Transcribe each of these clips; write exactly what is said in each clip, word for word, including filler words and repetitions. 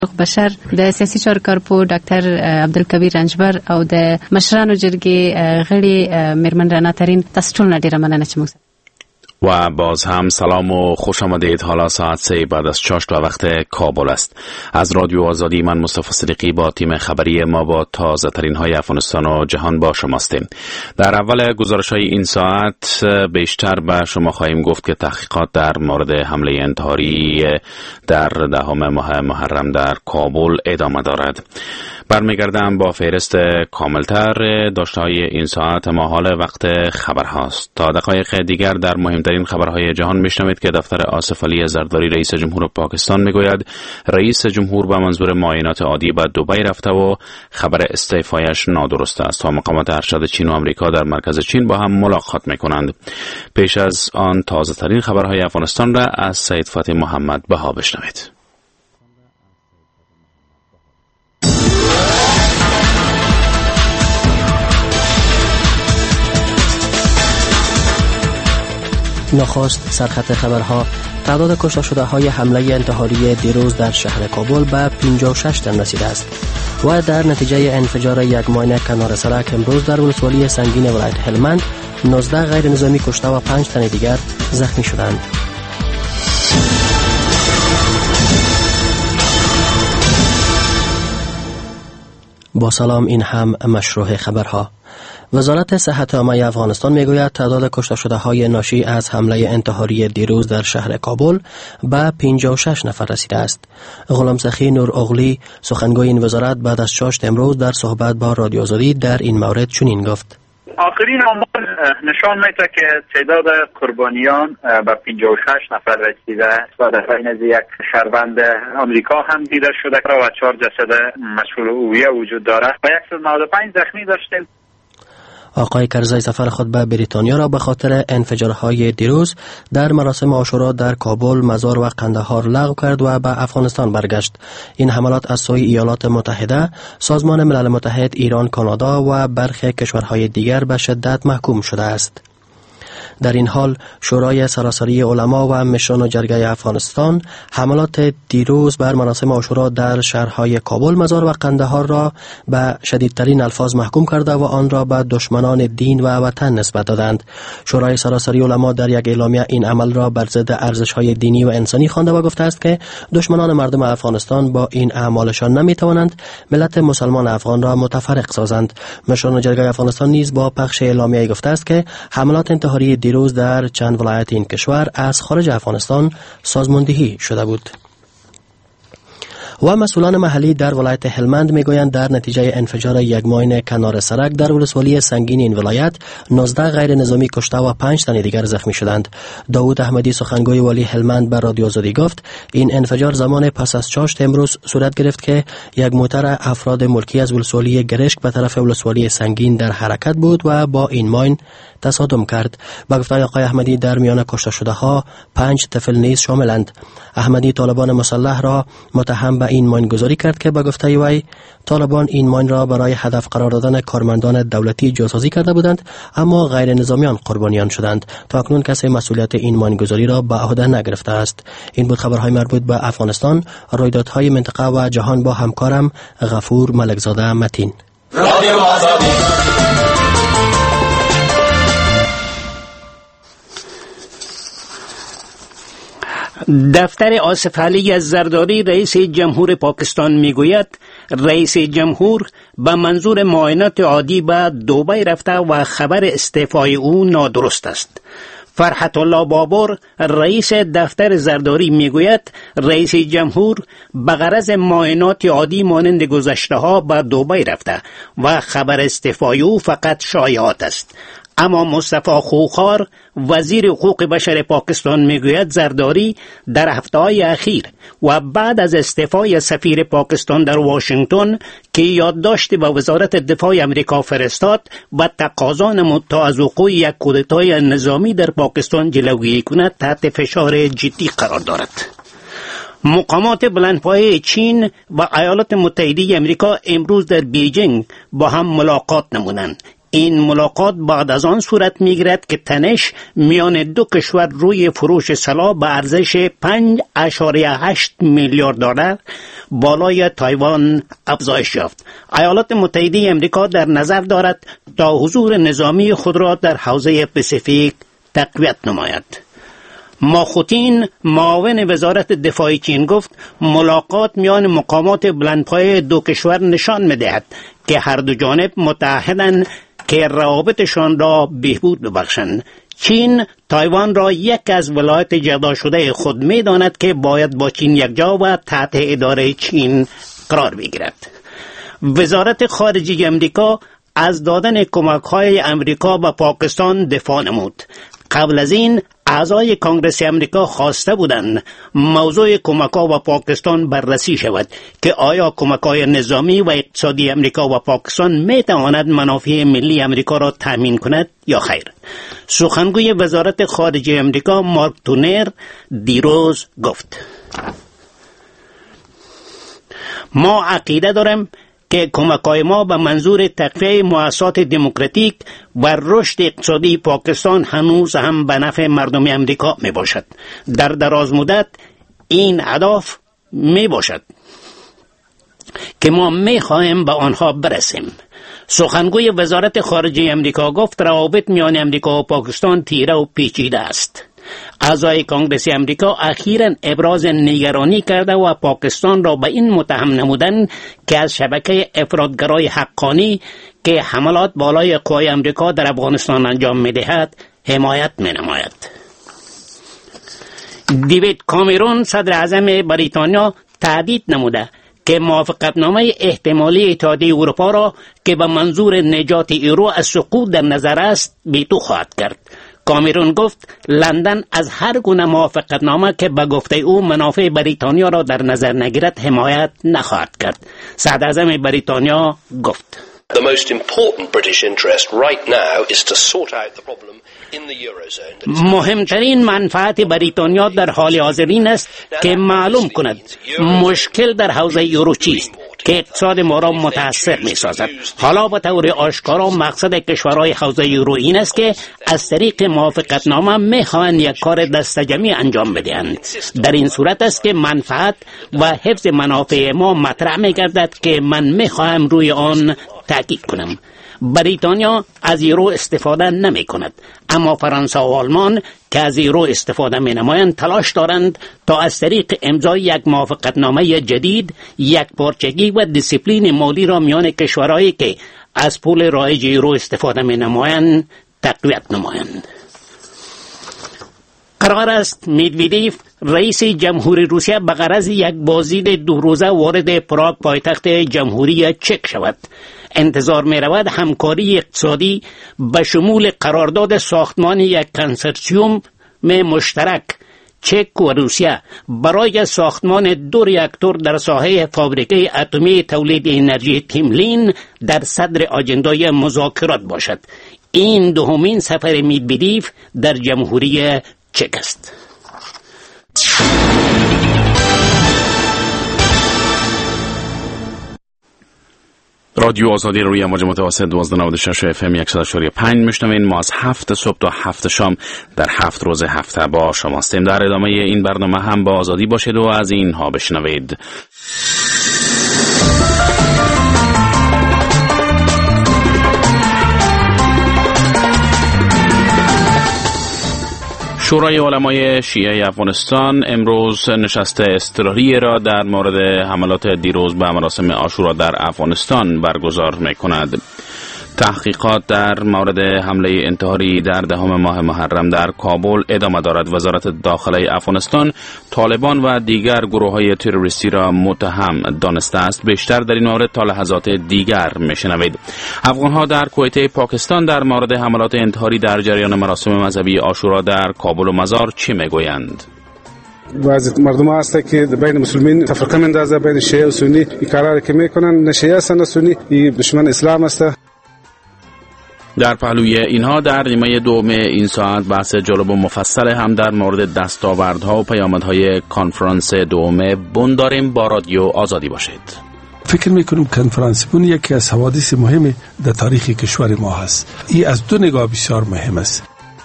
بشر د سیاسي چارکارپو ډاکټر عبدالکبیر رنجبر او د مشرانو جرګې غړي میرمن رڼا ترین، تاسو ټول نه ډیره مننه چې موږ و باز هم سلام و خوش آمدید. حالا ساعت سه بعد از چاشت و وقت کابل است. از رادیو آزادی من مصطفی صدیقی با تیم خبری ما با تازه ترین های افغانستان و جهان با شما هستیم. در اول گزارش های این ساعت بیشتر به شما خواهیم گفت که تحقیقات در مورد حمله انتحاری در دهم ماه محرم در کابل ادامه دارد. برمیگردم با فهرست کاملتر داشته های این ساعت. ما حال وقت خبر هاست. تا دقایق دیگر در مهمترین خبرهای جهان میشنوید که دفتر آصف علی زرداری رئیس جمهور پاکستان میگوید رئیس جمهور به منظور معاینات عادی به دبی رفته و خبر استعفایش نادرست است. تا مقامات ارشد چین و آمریکا در مرکز چین با هم ملاقات میکنند. پیش از آن تازه ترین خبرهای افغانستان را از سید فتح محمد بها بشنوید. نخست سرخط خبرها. تعداد کشته شده های حمله انتحاری دیروز در شهر کابل به پنجاه و شش تن رسیده است و در نتیجه انفجار یک ماین کنار سرک امروز در ولسوالی سنگین ولایت هلمند نوزده غیر نظامی کشته و پنج تن دیگر زخمی شدند. با سلام، این هم مشروع خبرها. وزارت صحت عامه افغانستان میگوید تعداد کشته شده های ناشی از حمله انتحاری دیروز در شهر کابل به پنجاه و شش نفر رسیده است. غلام سخی نور اغلی سخنگوی این وزارت بعد از چاشت امروز در صحبت با رادیو آزادی در این مورد چنین گفت: آخرین آمار نشان میده که تعداد قربانیان به پنجاه و شش نفر رسیده است و در بین از یک شهروند آمریکا هم دیده شده و چهار جسد مشغول هویه وجود دارد و صد و نود و پنج زخمی داشتیم. آقای کرزی سفر خود به بریتانیا را به خاطر انفجارهای دیروز در مراسم عاشورا در کابل، مزار و قندهار لغو کرد و به افغانستان برگشت. این حملات از سوی ایالات متحده، سازمان ملل متحد، ایران، کانادا و برخی کشورهای دیگر به شدت محکوم شده است. در این حال شورای سراسری علما و مشران جرگه افغانستان حملات دیروز بر مراسم عاشورا در شهرهای کابل، مزار و قندهار را به شدیدترین الفاظ محکوم کرده و آن را به دشمنان دین و وطن نسبت دادند. شورای سراسری علما در یک اعلامیه این عمل را بر ضد ارزش‌های دینی و انسانی خوانده و گفته است که دشمنان مردم افغانستان با این اعمالشان نمی‌توانند ملت مسلمان افغان را متفرق سازند. مشران جرگه افغانستان نیز با پخش اعلامیه گفته است که حملات انتحاری دیروز در چند ولایت این کشور از خارج افغانستان سازماندهی شده بود. و مسئولان محلی در ولایت هلمند میگویند در نتیجه انفجار یک ماین کنار سرک در ولسوالی سنگین این ولایت نوزده غیر نظامی کشته و پنج تن دیگر زخمی شدند. داوود احمدی سخنگوی والی هلمند به رادیو آزادی گفت این انفجار زمان پس از چاشت امروز صورت گرفت که یک موتر افراد ملکی از ولسوالی گرشک به طرف ولسوالی سنگین در حرکت بود و با این ماین تصادم کرد. با گفته آقای احمدی در میان کشته شده ها پنج طفل نیز شاملند. احمدی طالبان مسلح را متهم به این ماین گذاری کرد که با گفته وی طالبان این ماین را برای هدف قرار دادن کارمندان دولتی جاسازی کرده بودند، اما غیر نظامیان قربانیان شدند. تا اکنون کسی مسئولیت این ماین گذاری را به عهده نگرفته است. این بود خبرهای مربوط به افغانستان. رویدادهای منطقه و جهان با همکارم غفور ملکزاده متین. رادیو آزادی. دفتر آصف علی زرداری رئیس جمهور پاکستان میگوید رئیس جمهور به منظور معاینات عادی به دبی رفته و خبر استعفای او نادرست است. فرحت الله بابر رئیس دفتر زرداری میگوید رئیس جمهور به غرض معاینات عادی مانند گذشته ها به دبی رفته و خبر استعفای او فقط شایعات است. اما مصطفی خوخار وزیر حقوق بشر پاکستان میگوید زرداری در هفته‌های اخیر و بعد از استعفای سفیر پاکستان در واشنگتن که یادداشت به وزارت دفاع امریکا فرستاد و تقاضا نمود تا از وقوع یک کودتای نظامی در پاکستان جلوگیری کند تحت فشار جدی قرار دارد. مقامات بلندپایه چین و ایالات متحده امریکا امروز در بیجینگ با هم ملاقات نمودند. این ملاقات بعد از آن صورت میگیرد که تنش میان دو کشور روی فروش سلاح به ارزش پنج اشاریه هشت میلیارد دلار بالای تایوان افزایش یافت. ایالات متحده امریکا در نظر دارد تا حضور نظامی خود را در حوزه پاسیفیک تقویت نماید. ماخوتین معاون وزارت دفاع چین گفت ملاقات میان مقامات بلندپایه دو کشور نشان می‌دهد که هر دو جانب متعهدند که روابطشان را بهبود ببخشند. چین تایوان را یک از ولایت جدا شده خود می‌داند که باید با چین یکجا و تحت اداره چین قرار بگیرد. وزارت خارجه امریکا از دادن کمک‌های امریکا به پاکستان دفاع نمود. قبل از این اعضای کنگره امریکا خواسته بودند موضوع کمک‌ها و پاکستان بررسی شود که آیا کمک‌های نظامی و اقتصادی امریکا و پاکستان می‌تواند منافع ملی امریکا را تامین کند یا خیر. سخنگوی وزارت خارجه امریکا مارک تونر دیروز گفت ما عقیده داریم که کمک‌های ما به منظور تقویت مؤسسات دموکراتیک و رشد اقتصادی پاکستان هنوز هم به نفع مردم امریکا می باشد. در دراز مدت این هدف می باشد که ما می خواهیم به آنها برسیم. سخنگوی وزارت خارجه امریکا گفت روابط میان امریکا و پاکستان تیره و پیچیده است. اعضای کنگره امریکا اخیراً ابراز نگرانی کرده و پاکستان را به این متهم نمودند که از شبکه افراطگرای حقانی که حملات بالای قوای امریکا در افغانستان انجام می‌دهد حمایت می‌نماید. دیوید کامرون صدر اعظم بریتانیا تهدید نموده که موافقتنامه احتمالی اتحادیه اروپا را که به منظور نجات یورو از سقوط در نظر است بی‌تو خواهد کرد. کامرون گفت لندن از هر گونه موافقتنامه که به گفته او منافع بریتانیا را در نظر نگیرد حمایت نخواهد کرد. صدر اعظم بریتانیا گفت The most important British interest right now is to sort out the problem in the eurozone. مهمترین منفعت بریتانیا در حال حاضر این است که معلوم کند مشکل در حوزه یورو چیست که اقتصاد ما را متاثر می سازد. حالا به طور آشکارا مقصد کشورهای حوزه یورو این است که از طریق موافقتنامه می خواهند یک کار دست جمعی انجام بدهند. در این صورت است که منفعت و حفظ منافع ما مطرح می گردد که من می خواهم روی آن تأکید کنم. بریتانیا از یورو استفاده نمی کند، اما فرانسه و آلمان که از یورو استفاده می نمایند تلاش دارند تا از طریق امضای یک موافقتنامه جدید یک پارچگی و دیسیپلین مالی را میان کشورهایی که از پول رایج یورو استفاده می نمایند تقویت نمایند. قرار است مدودیف رئیس جمهوری روسیه به غرض یک بازدید دو روزه وارد پراگ پایتخت جمهوری چک شود. انتظار می رود همکاری اقتصادی به شمول قرارداد ساختمان یک کنسرسیوم مشترک چک و روسیه برای ساختمان دو راکتور در ساحه فابریکه اتمی تولید انرژی تیملین در صدر آجندای مذاکرات باشد. این دومین سفر مدودیف در جمهوری چک است. رادیو آزادی روی امواج متوسط دوازده و نود و شش اف ام صد و چهار و پنج میشنوین. ما از هفت صبح تا هفت شام در هفت روز هفته با شما هستیم. در ادامه این برنامه هم با آزادی باشید و از اینها بشنوید. شورای علمای شیعه افغانستان امروز نشست اضطراری را در مورد حملات دیروز به مراسم عاشورا در افغانستان برگزار می‌کند. تحقیقات در مورد حمله انتحاری در دهم ماه محرم در کابل ادامه دارد. وزارت داخله افغانستان طالبان و دیگر گروه‌های تروریستی را متهم دانسته است. بیشتر در این مورد تا لحظات دیگر میشنوید. افغان‌ها در کویت پاکستان در مورد حملات انتحاری در جریان مراسم مذهبی عاشورا در کابل و مزار چی میگویند؟ بعضی مردم هسته که بین مسلمین تفرقه میندازه بین شیعه و سنی. این کارا که میکنن نه شیعه است نه سنی، این دشمن اسلام است. در پهلوی اینها در نیمه دوم این ساعت بحث جالب و مفصل هم در مورد دستاوردها و پیامدهای کنفرانس دوم بن داریم. با رادیو آزادی باشید. فکر میکنم کنفرانس بن یکی از حوادث مهم در تاریخ کشور ما هست. این از دو نگاه بسیار مهم است.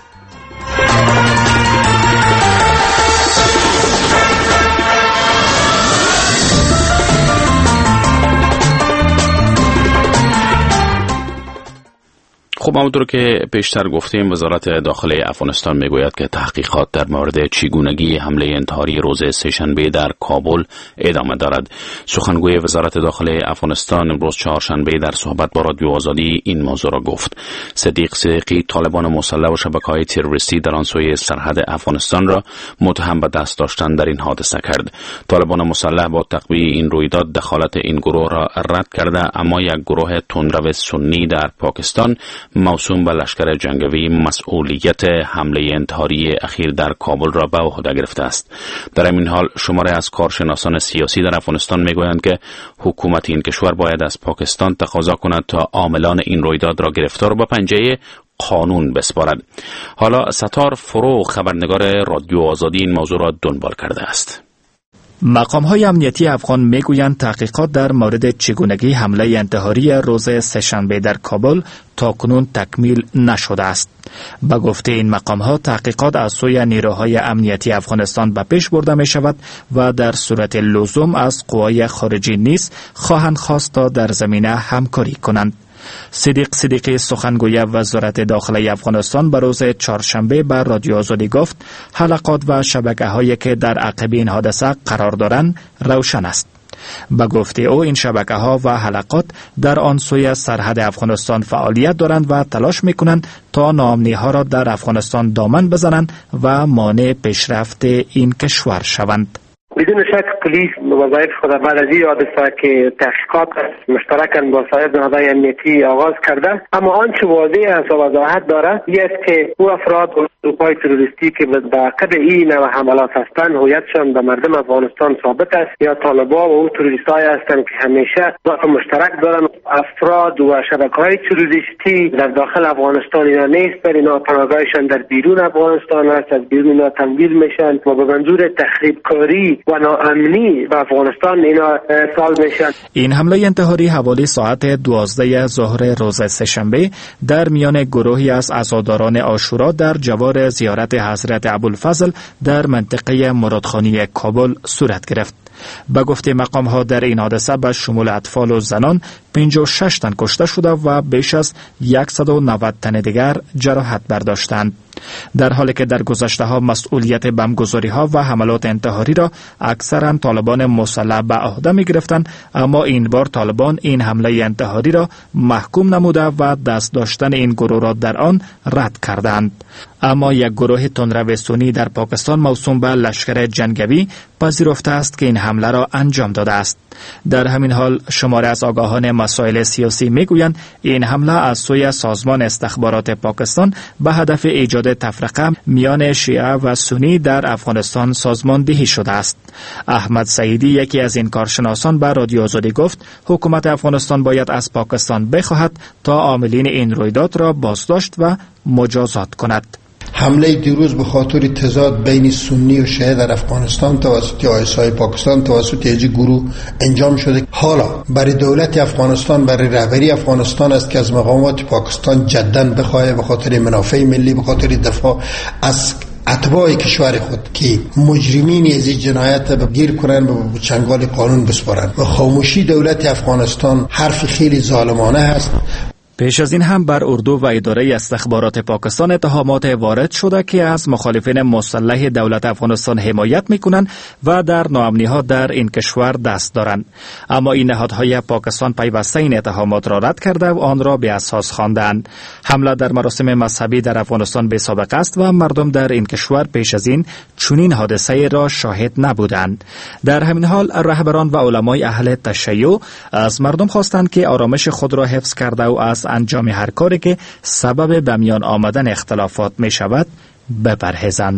خب همونطور که پیشتر گفتیم، وزارت داخله افغانستان میگوید که تحقیقات در مورد چگونگی حمله انتحاری روز سه‌شنبه در کابل ادامه دارد. سخنگوی وزارت داخله افغانستان امروز چهارشنبه در صحبت با رادیو آزادی این موضوع را گفت. صدیق صدیقی طالبان مسلح و شبکه‌های تروریستی در آن سوی سرحد افغانستان را متهم به دست داشتن در این حادثه کرد. طالبان مسلح با تقویه این رویداد دخالت این گروه را رد کرده، اما یک گروه تندرو سنی در پاکستان موسوم به لشکر جنگی مسئولیت حمله انتحاری اخیر در کابل را به عهده گرفته است. در این حال شماره از کارشناسان سیاسی در افغانستان میگویند که حکومت این کشور باید از پاکستان تقاضا کند تا عاملان این رویداد را گرفتار و به پنجه قانون بسپارد. حالا ستار فرو، خبرنگار رادیو آزادی، این موضوع را دنبال کرده است. مقام‌های امنیتی افغان میگویند تحقیقات در مورد چگونگی حمله انتحاری روز سه‌شنبه در کابل تاکنون تکمیل نشده است. به گفته این مقام‌ها تحقیقات از سوی نیروهای امنیتی افغانستان به پیش برده می شود و در صورت لزوم از قوای خارجی نیز خواهند خواست تا در زمینه همکاری کنند. صدیق صدیقی سخنگوی وزارت داخله افغانستان به روز چهارشنبه بر رادیو آزادی گفت حلقات و شبکه‌هایی که در عقب این حادثه قرار دارند روشن است. به گفته او این شبکه‌ها و حلقات در آن سوی سرحد افغانستان فعالیت دارند و تلاش می‌کنند تا ناامنی‌ها را در افغانستان دامن بزنند و مانع پیشرفت این کشور شوند. بدون شک پلیس وظایف خود بعد از این حادثه که تحقیقات مشترکاً با سایر نهادهای امنیتی آغاز کرده، اما آنچه واضح است و وضاحت دارد این است که او افراد و گروه‌های تروریستی که به عقب این نوع حملات هستند هویتشان به مردم افغانستان ثابت است یا طالبان و او تروریست‌هایی هستند که همیشه وقت مشترک دارند. افراد و شبکه‌های تروریستی در داخل افغانستان اینا نیست، بر اینا پناهگاهشان در بیرون افغانستان است، از بیرون اینا تمویل میشن و به منظور تخریب کاری و ناامنی به افغانستان اینا سال میشن. این حمله انتحاری حوالی ساعت دوازده ظهر روز سه‌شنبه در میان گروهی از عزاداران عاشورا در جوار زیارت حضرت ابوالفضل در منطقه مرادخانی کابل صورت گرفت. به گفته مقام ها در این حادثه به شمول اطفال و زنان پنجاه و شش تن کشته شده و بیش از صد و نود تن دیگر جراحت برداشتند. در حالی که در گذشته ها مسئولیت بمبگذاری ها و حملات انتحاری را اکثرا طالبان مسلح به عهده می گرفتند، اما این بار طالبان این حمله انتحاری را محکوم نموده و دست داشتن این گروه را در آن رد کردند. اما یک گروه تندرو سنی در پاکستان موسوم به لشکر جنگی پذیرفته است که این حمله را انجام داده است. در همین حال شماره از آگاهان مسائل سیاسی میگویند این حمله از سوی سازمان استخبارات پاکستان به هدف ایجاد تفرقه میان شیعه و سنی در افغانستان سازماندهی شده است. احمد سعیدی، یکی از این کارشناسان، به رادیو آزادی گفت حکومت افغانستان باید از پاکستان بخواهد تا عاملین این رویداد را بازداشت و مجازات کند. حمله دیروز به خاطر تضاد بین سنی و شیعه در افغانستان توسط آی اس آی پاکستان توسط یک گروه انجام شده. حالا برای دولت افغانستان، برای رهبری افغانستان است که از مقامات پاکستان جداً بخواهد به خاطر منافع ملی، به خاطر دفاع از اتباع کشور خود که مجرمین از این جنایت به گیر کنن به چنگال قانون بسپارن. و خاموشی دولت افغانستان حرف خیلی ظالمانه است. پیش از این هم بر اردو و اداره استخبارات پاکستان اتهامات وارد شده که از مخالفین مسلح دولت افغانستان حمایت میکنند و در ناامنی‌ها در این کشور دست دارند. اما این نهادهای پاکستان پیوسته این اتهامات را رد کرده و آن را بی اساس خواندند. حمله در مراسم مذهبی در افغانستان بی سابقه است و مردم در این کشور پیش از این چنین حادثه را شاهد نبودند. در همین حال رهبران و علمای اهل تشیع از مردم خواستند که آرامش خود را حفظ کرده و از انجام هر کاری که سبب به میان آمدن اختلافات می شود بپرهیزند.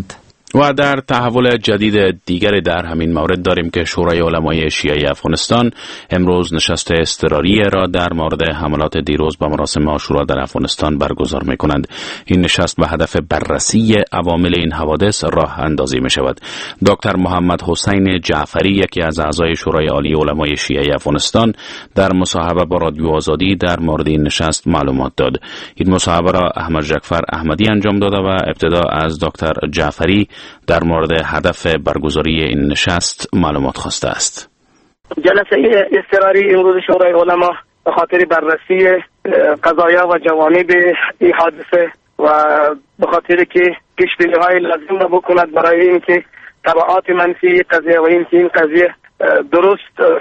و در تحول جدید دیگری در همین مورد داریم که شورای علمای شیعه افغانستان امروز نشست اضطراری را در مورد حملات دیروز به مراسم عاشورا در افغانستان برگزار می کنند. این نشست به هدف بررسی عوامل این حوادث راه اندازی می شود. دکتر محمد حسین جعفری، یکی از اعضای شورای عالی علمای شیعه افغانستان، در مصاحبه با رادیو آزادی در مورد این نشست معلومات داد. این مصاحبه را احمد جعفر احمدی انجام داده و ابتدا از دکتر جعفری در مورد هدف برگزاری این نشست معلومات خواسته است. جلسه اضطراری امروز شورای علما به خاطر بررسی قضایا و جوانب این حادثه و به خاطر که پیش‌بینی‌های لازم را بکند برای اینکه تبعات منفی قضیه و اینکه این قضیه درست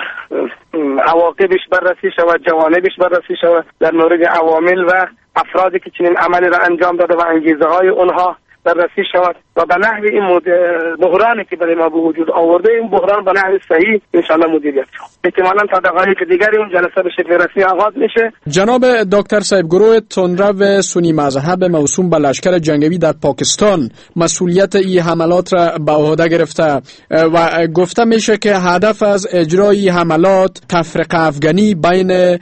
عواقبش بررسی شود، جوانبش بررسی شود، در مورد عوامل و افرادی که چنین عملی را انجام داده و انگیزه های اونها بررسی شود و به نحو این بحرانی که برای ما به وجود آورده این بحران به نحو صحیح انشاءالله مدیریت شود. احتمالاً تا دقایق دیگری اون جلسه به شکل رسمی آغاز میشه. جناب دکتر صاحب، گروه تندرو سنی مذهب موسوم به لشکر جنگی در پاکستان مسئولیت این حملات را به عهده گرفته و گفته میشه که هدف از اجرای حملات تفرقه افغانی بین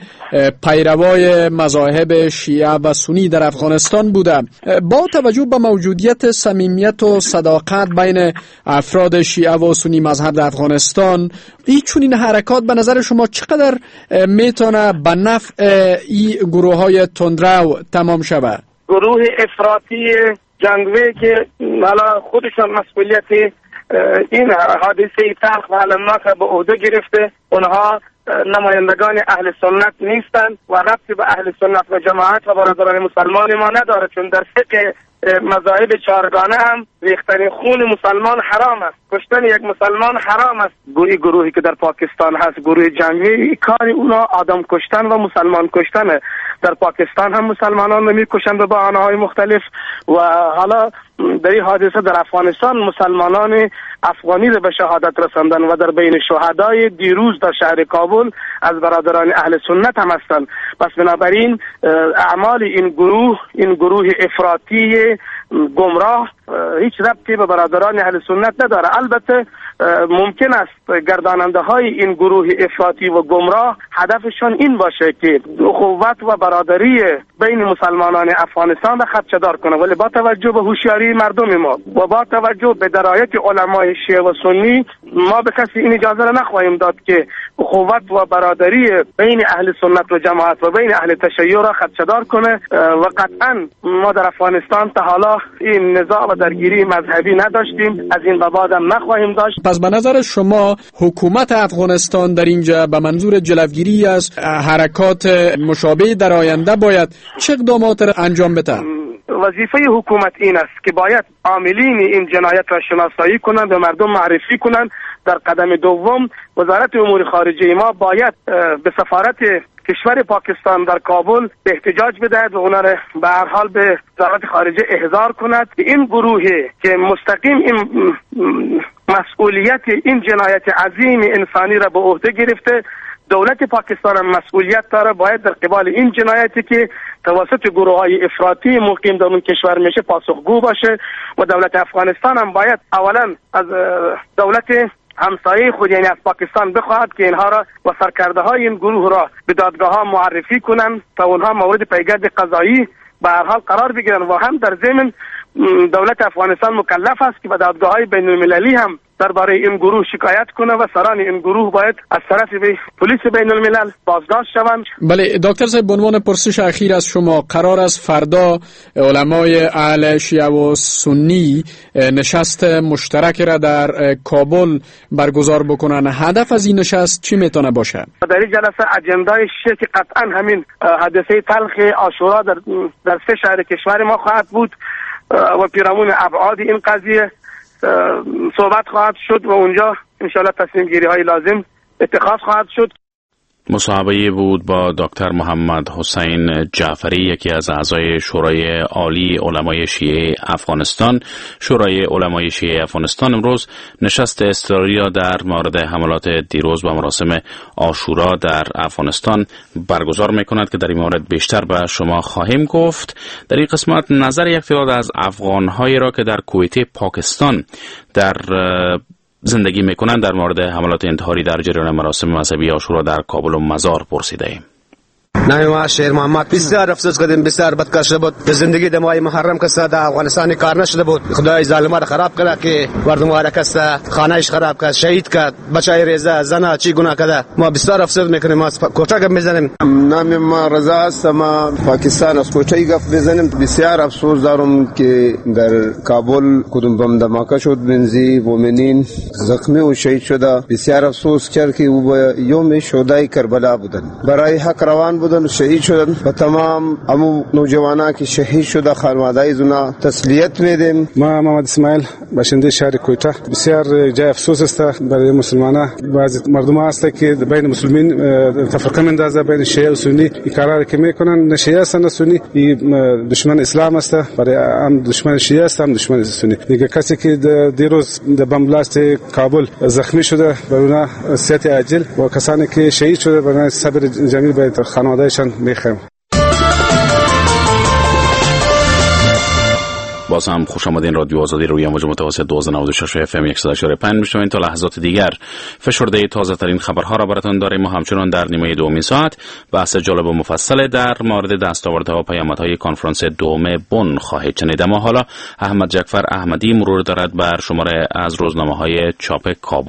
پیروای مذاهب شیعه و سنی در افغانستان بوده. با توجه به موجودیت صمیمیت و صداقت بین افراد شیعه و سنی مذهب در افغانستان، این چنین حرکات به نظر شما چقدر میتونه به نفع این گروه های تندرو تمام شود؟ گروه افراطی جنگوی که حالا خودشان مسئولیت این حادثه تلخ و علمناک به عهده گرفته، اونها نمایندگان اهل سنت نیستند و ربطی به اهل سنت و جماعت و برادران مسلمان ما نداره، چون در فقه مذاهب چهارگانه هم ریختن خون مسلمان حرام است، کشتن یک مسلمان حرام است. گویی گروهی که در پاکستان هست گروه جنگی، کاری اونا آدم کشتن و مسلمان کشتنه. در پاکستان هم مسلمانان نمی‌کشند به بهانه‌های مختلف و حالا در این حادثه در افغانستان مسلمانان افغانی را به شهادت رساندن و در بین شهدای دیروز در شهر کابل از برادران اهل سنت هم هستند. پس بنابراین اعمال این گروه این گروه افراطی گمراه هیچ ربطی به برادران اهل سنت نداره. البته ممکن است گرداننده های این گروه افراطی و گمراه هدفشان این باشه که اخوت و برادری بین مسلمانان افغانستان را خدشه‌دار کنه، ولی با توجه به هوشیاری مردم ما و با توجه به درایت علمای شیعه و سنی ما به کسی این اجازه را نخواهیم داد که اخوت و برادری بین اهل سنت و جماعت و بین اهل تشیع را خدشه‌دار کنه و قطعا ما در افغانستان تا حالا این نزاع و درگیری مذهبی نداشتیم، از این به بعد هم نخواهیم داشت. پس به نظر شما حکومت افغانستان در اینجا به منظور جلوگیری از حرکات مشابه در آینده باید چه اقدامات را انجام بده؟ وظیفه حکومت این است که باید عاملین این جنایت را شناسایی کنند و مردم معرفی کنند. در قدم دوم وزارت امور خارجه ما باید به سفارت کشور پاکستان در کابل به احتجاج بدهد و اونا را به هر حال به وزارت خارجه احضار کند که این گروه که مستقیم این مسئولیت این جنایت عظیم انسانی را به عهده گرفته، دولت پاکستان هم مسئولیت داره، باید در قبال این جنایتی که توسط گروه های افراطی مقیم در اون کشور میشه پاسخگو باشه و دولت افغانستان هم باید اولا از دولت همسایه خود یعنی از پاکستان بخواهد که اینها را و سرکرده های این گروه را به دادگاه ها معرفی کنند تا اونها مورد پیگرد قضایی به هر حال قرار بگیرن و هم در ضمن دولت افغانستان مکلف است که به دادگاه های بین المللی هم درباره این گروه شکایت کنه و سران این گروه باید از طرف پلیس بین الملل بازداشت شوند. بله دکتر صاحب، به عنوان پرسش اخیر از شما، قرار است فردا علمای اهل شیعه و سنی نشست مشترک را در کابل برگزار بکنن. هدف از این نشست چی میتونه باشه؟ در این جلسه اجندای شیعه که قطعا همین حادثه تلخ عاشورا در در سه شهر کشور ما خواهد بود و پیرامون ابعاد این قضیه صحبت خواهد شد و اونجا انشاءالله تصمیم گیری های لازم اتخاذ خواهد شد. مصاحبه بود با دکتر محمد حسین جعفری، یکی از اعضای شورای عالی علمای شیعه افغانستان. شورای علمای شیعه افغانستان امروز نشست اضطراری در مورد حملات دیروز و مراسم عاشورا در افغانستان برگزار می‌کند که در این مورد بیشتر به شما خواهیم گفت. در این قسمت نظر یک تعداد از افغان‌هایی را که در کویت پاکستان در زندگی میکنند در مورد حملات انتحاری در جریان مراسم مذهبی عاشورا در کابل و مزار پرسیده. نام ما شیر محمد. بسیار افسوس کردیم، بسیار بدکار شده بود. به زندگی در ماه محرم کسا در افغانستان کار نشده بود. خدای ظالما را خراب کرد که مردم را کسا خانه‌اش خراب کرد، شهید کرد، بچای ریزه زنا چی گناه کرده. ما بسیار افسوس میکنیم. ما کوټه گپ میزنیم. نام ما رضا است. ما پاکستان از کوټه گپ میزنیم. بسیار افسوس دارم که در کابل کدوم بم دماکه شد، بنزی مؤمنین زخمی و شهید شده. بسیار افسوس کرد که او یوم شهدای کربلا بودند. برای حق روان بودند، شهید شدند. و تمام امو نوجوانا که شهید شده خانواده زونا تسلیت میدیم. ما محمد اسماعیل باشنده شهر کویتا، بسیار جای افسوس است برای مسلمانان. بعضی مردم هست که بین مسلمین تفرقه میندازه بین شیعه و سنی، کارا که میکنن. نه شیعه است نه سنی، دشمن اسلام است. برای هم دشمن شیعه است هم دشمن سنی. دیگه کسی که دیروز در بمب بلاست کابل زخمی شده برای صحت عاجل و کسانی که شهید شده برای صبر جمیل به خانوادهشان میخوایم. باز هم خوش آمدین. رادیو آزادی روی موج متوسط دویست و نود و شش اف ام صد و چهار و پنج میشوین. تا لحظات دیگر فشرده تازه ترین خبرها را براتون داریم و همچنان در نیمه دومین ساعت بحث جالب و مفصل در مورد دستاوردها و پیامدهای کنفرانس دوم بن خواهید شنید. اما حالا احمد جعفر احمدی مرور دارد بر شماره از روزنامه‌های چاپ کابل.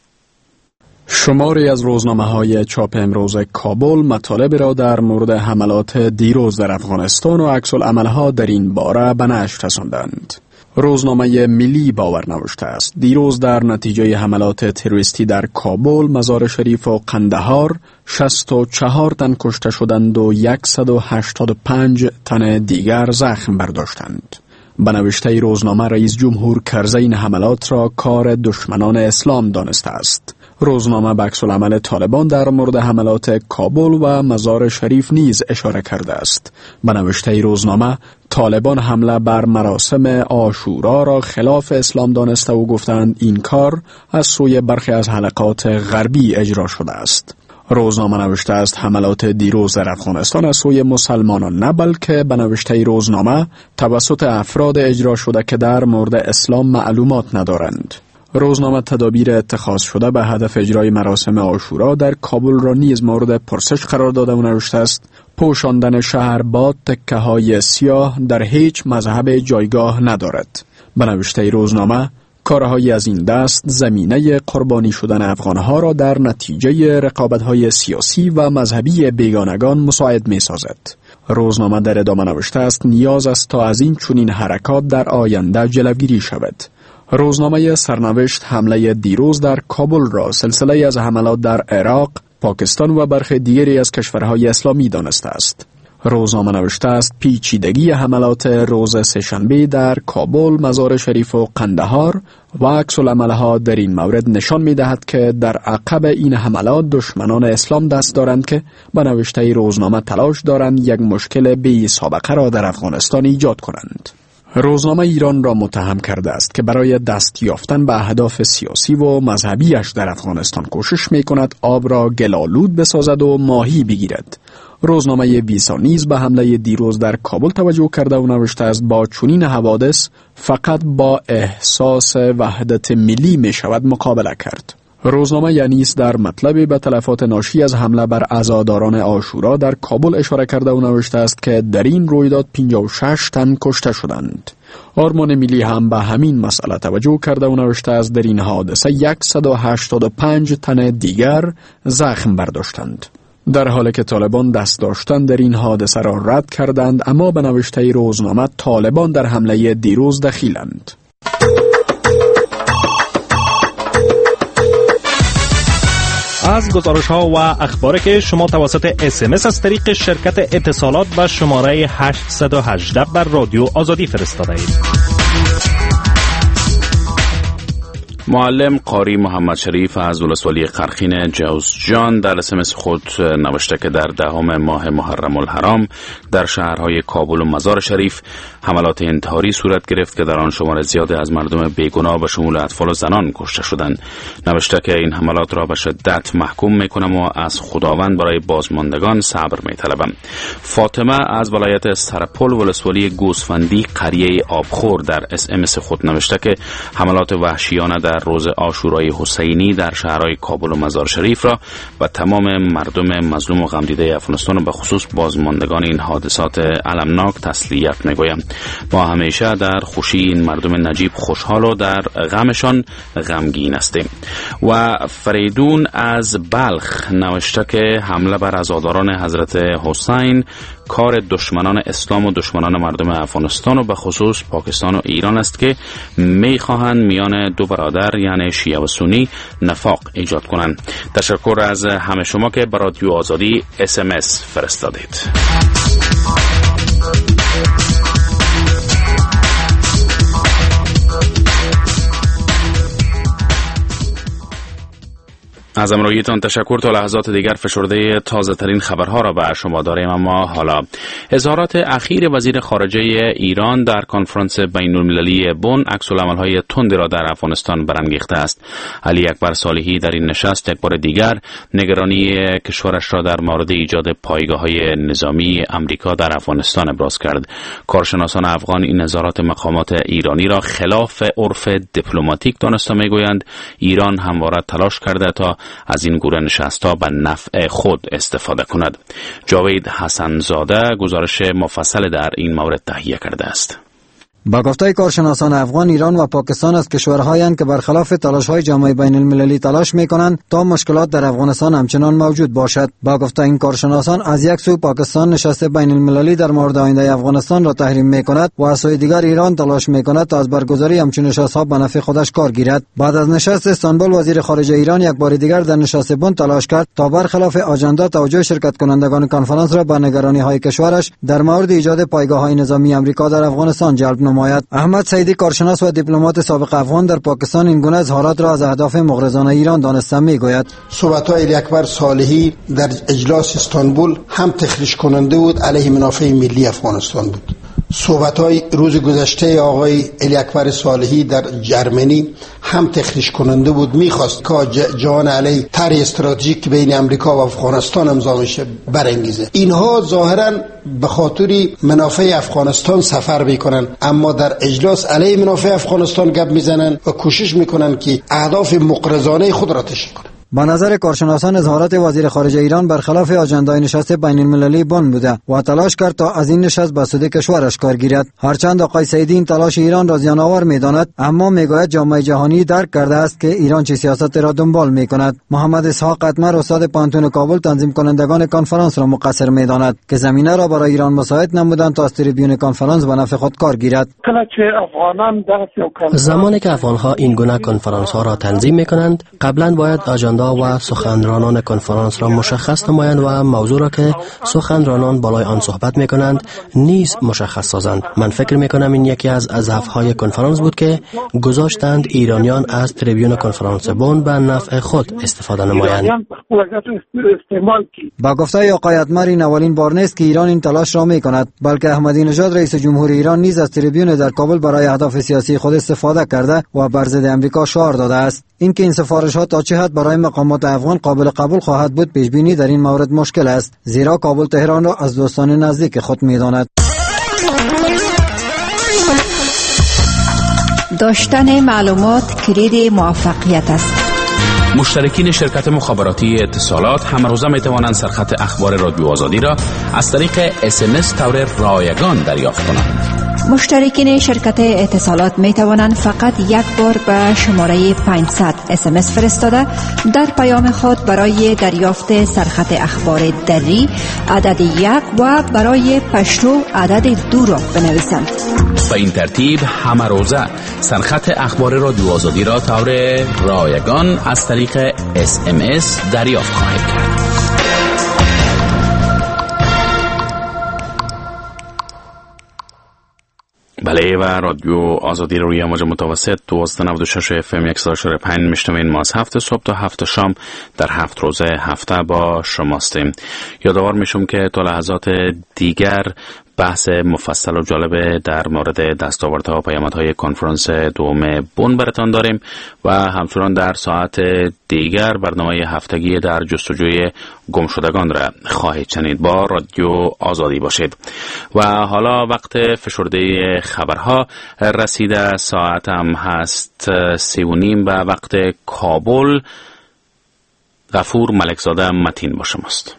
شماری از روزنامه‌های چاپ امروز کابل مطالب را در مورد حملات دیروز در افغانستان و عکس‌العمل‌ها در این باره به نشر رساندند. روزنامه ملی باور نوشته است دیروز در نتیجه حملات تروریستی در کابل، مزار شریف و قندهار شصت و چهار تن کشته شدند و صد و هشتاد و پنج تن دیگر زخم برداشتند. به نوشته روزنامه رئیس جمهور کرزی این حملات را کار دشمنان اسلام دانسته است. روزنامه به عکس‌العمل طالبان در مورد حملات کابل و مزار شریف نیز اشاره کرده است. به نوشته روزنامه طالبان حمله بر مراسم عاشورا را خلاف اسلام دانسته و گفتند این کار از سوی برخی از حلقات غربی اجرا شده است. روزنامه نوشته است حملات دیروز در افغانستان از سوی مسلمانان نه بلکه به نوشته روزنامه توسط افراد اجرا شده که در مورد اسلام معلومات ندارند. روزنامه تدابیر اتخاذ شده به هدف اجرای مراسم عاشورا در کابل را نیز مورد پرسش قرار داده و نوشته است پوشاندن شهر با تکه‌های سیاه در هیچ مذهب جایگاه ندارد. به نوشته روزنامه کارهایی از این دست زمینه قربانی شدن افغانها را در نتیجه رقابت‌های سیاسی و مذهبی بیگانگان مساعد می‌سازد. روزنامه در ادامه نوشته است نیاز است تا از این چنین حرکات در آینده جلوگیری شود. روزنامه سرنوشت حمله دیروز در کابل را سلسله از حملات در عراق، پاکستان و برخی دیگری از کشورهای اسلامی دانسته است. روزنامه نوشته است پیچیدگی حملات روز سه‌شنبه در کابل، مزار شریف و قندهار و عکس‌العمل‌ها در این مورد نشان می‌دهد که در عقب این حملات دشمنان اسلام دست دارند که به نوشته روزنامه تلاش دارند یک مشکل بی سابقه را در افغانستان ایجاد کنند. روزنامه ایران را متهم کرده است که برای دست یافتن به اهداف سیاسی و مذهبیش در افغانستان کوشش می‌کند آب را گل‌آلود بسازد و ماهی بگیرد. روزنامه ویسا نیز به حمله دیروز در کابل توجه کرده و نوشته است با چنین حوادث فقط با احساس وحدت ملی می شود مقابله کرد. روزنامه یانیس در مطلبی به تلفات ناشی از حمله بر عزاداران عاشورا در کابل اشاره کرده و نوشته است که در این رویداد پنجاه و شش تن کشته شدند. آرمان ملی هم به همین مسئله توجه کرده و نوشته است در این حادثه صد و هشتاد و پنج تن دیگر زخم برداشتند. در حالی که طالبان دست داشتن در این حادثه را رد کردند، اما به نوشته روزنامه طالبان در حمله دیروز دخیلند. از گزارش ها و اخباری که شما توسط اس ام اس از طریق شرکت اتصالات به شماره هشت یک هشت بر رادیو آزادی فرستاده اید. معلم قاری محمد شریف از ولسوالی قرخین جوزجان در اسمس خود نوشته که در دهم ماه محرم الحرام در شهرهای کابل و مزار شریف حملات انتحاری صورت گرفت که در آن شمار زیادی از مردم بیگناه به شمول اطفال و زنان کشته شدند. نوشته که این حملات را به شدت محکوم میکنم و از خداوند برای بازماندگان صبر میطلبم. فاطمه از ولایت سرپل ولسوالی گوسفندی قریه آبخور در اسمس خود نوشته که حملات وحشیانه در روز عاشورای حسینی در شهرهای کابل و مزار شریف را و تمام مردم مظلوم و غمدیده افغانستان و به خصوص بازماندگان این حادثات المناک تسلیت میگویم. ما همیشه در خوشی این مردم نجیب خوشحال و در غمشان غمگین هستیم. و فریدون از بلخ نوشته که حمله بر عزاداران حضرت حسین کار دشمنان اسلام و دشمنان مردم افغانستان و به خصوص پاکستان و ایران است که میخواهند میان دو برادر یعنی شیعه و سنی نفاق ایجاد کنند. تشکر از همه شما که برای رادیو آزادی اس ام اس فرستادید. از همراهیتان تشکر. تا لحظات دیگر فشرده تازه ترین خبرها را به شما داریم. اما حالا اظهارات اخیر وزیر خارجه ایران در کنفرانس بین المللی بن عکس العمل‌های تندی را در افغانستان برانگیخته است. علی اکبر صالحی در این نشست یک بار دیگر نگرانی کشورش را در مورد ایجاد پایگاه‌های نظامی امریکا در افغانستان ابراز کرد. کارشناسان افغان این اظهارات مقامات ایرانی را خلاف عرف دیپلماتیک دانسته می‌گویند. ایران همواره تلاش کرده تا از این گونه نشست‌ها به نفع خود استفاده کند. جاوید حسنزاده گزارش مفصل در این مورد تهیه کرده است. با گفته کارشناسان افغان، ایران و پاکستان از کشورهایند که برخلاف تلاش‌های جامعه بین المللی تلاش می‌کنند تا مشکلات در افغانستان همچنان موجود باشد. با گفته این کارشناسان، از یک سو پاکستان نشست بین المللی در مورد آینده افغانستان را تحریم می‌کند و از سوی دیگر ایران تلاش می‌کند تا از برگزاری همچون نشست‌ها به نفع خودش کار گیرد. بعد از نشست استانبول، وزیر خارجه ایران یک بار دیگر در نشست بن تلاش کرد تا برخلاف آژاندا توجه شرکت کنندگان کنفرانس را به نگرانی‌های کشورش در مورد ایجاد پایگاه‌های نظامی آمریکا در افغانستان جلب نماید. احمد سعیدی، کارشناس و دیپلمات سابق افغان در پاکستان، این گونه اظهارات را از اهداف مغرضانه ایران دانسته میگوید. صحبت‌های علی اکبر صالحی در اجلاس استانبول هم تخریش کننده بود، علیه منافع ملی افغانستان بود. صحبت‌های روز گذشته آقای علی اکبر صالحی در جرمنی هم تخریش کننده بود، میخواست که جهان علیه طرح استراتژیک بین امریکا و افغانستان امضا بشه برانگیزه. اینها ظاهراً به خاطر منافع افغانستان سفر میکنن، اما در اجلاس علیه منافع افغانستان گپ میزنن و کوشش میکنن که اهداف مغرضانه خود را تشکیل کنند. با نظر کارشناسان، اظهارات وزیر خارجه ایران برخلاف آژاندای نشست بین المللی بن بوده و تلاش کرد تا از این نشست به سود کشورش کار گیرد. هرچند آقای سعیدی این تلاش ایران را زیان‌آور می‌داند، اما میگوید جامعه جهانی درک کرده است که ایران چه سیاست را دنبال می‌کند. محمد اسحاق قطمر، استاد پانتون کابل، تنظیم کنندگان کنفرانس را مقصر می‌داند که زمینه را برای ایران مساعد نمودند تا از تریبیون کنفرانس به نفع خود کار گیرد. زمانی که افغان‌ها این گونه کنفرانس‌ها را تنظیم می‌کنند، قبلاً باید آژاندا و سخنرانان کنفرانس را مشخص نمایند و موضوع را که سخنرانان بالای آن صحبت می‌کنند نیز مشخص سازند. من فکر می‌کنم این یکی از هدف‌های کنفرانس بود که گذاشتند ایرانیان از تریبیون کنفرانس بن به نفع خود استفاده نمایند. با گفته آقای اتمر، این اولین بار نیست که ایران این تلاش را می‌کند، بلکه احمدی نژاد رئیس جمهور ایران نیز از تریبیون در کابل برای اهداف سیاسی خود استفاده کرده و بر ضد آمریکا شعار داده است. اینکه این سفارش‌ها تا چه حد برای مقامات افغان قابل قبول خواهد بود، پیش بینی در این مورد مشکل است، زیرا کابل تهران را از دوستان نزدیک خود می‌داند. داشتن معلومات کلید موفقیت است. مشترکین شرکت مخابراتی اتصالات همه روزه می توانند سرخط اخبار رادیو آزادی را از طریق اس ام اس طور رایگان دریافت کنند. مشترکین شرکت اتصالات می توانند فقط یک بار به شماره پانصد اس ام اس فرستاده در پیام خود برای دریافت سرخط اخبار دری عدد یک و برای پشتو عدد دو را بنویسند. به این ترتیب همه روزه سرخط اخبار رادیو آزادی را طور رایگان از طریق اس ام اس دریافت خواهید کرد. بله، و رادیو آزادی روی موج متوسط دوازده نود و شش اف ام صد و چهل و پنج میشنوین. ما از هفت صبح تا هفت شام در هفت روزه هفته با شماستیم. یادآور میشم که تا لحظات دیگر بحث مفصل و جالب در مورد دستاوردها و پیامدهای کنفرانس دوم بن براتان داریم و همچنان در ساعت دیگر برنامه هفتگی در جستجوی گمشدگان را خواهید شنید. با رادیو آزادی باشید. و حالا وقت فشرده خبرها رسیده. ساعت هم هست سی و نیم و وقت کابل. غفور ملکزاده متین با شماست.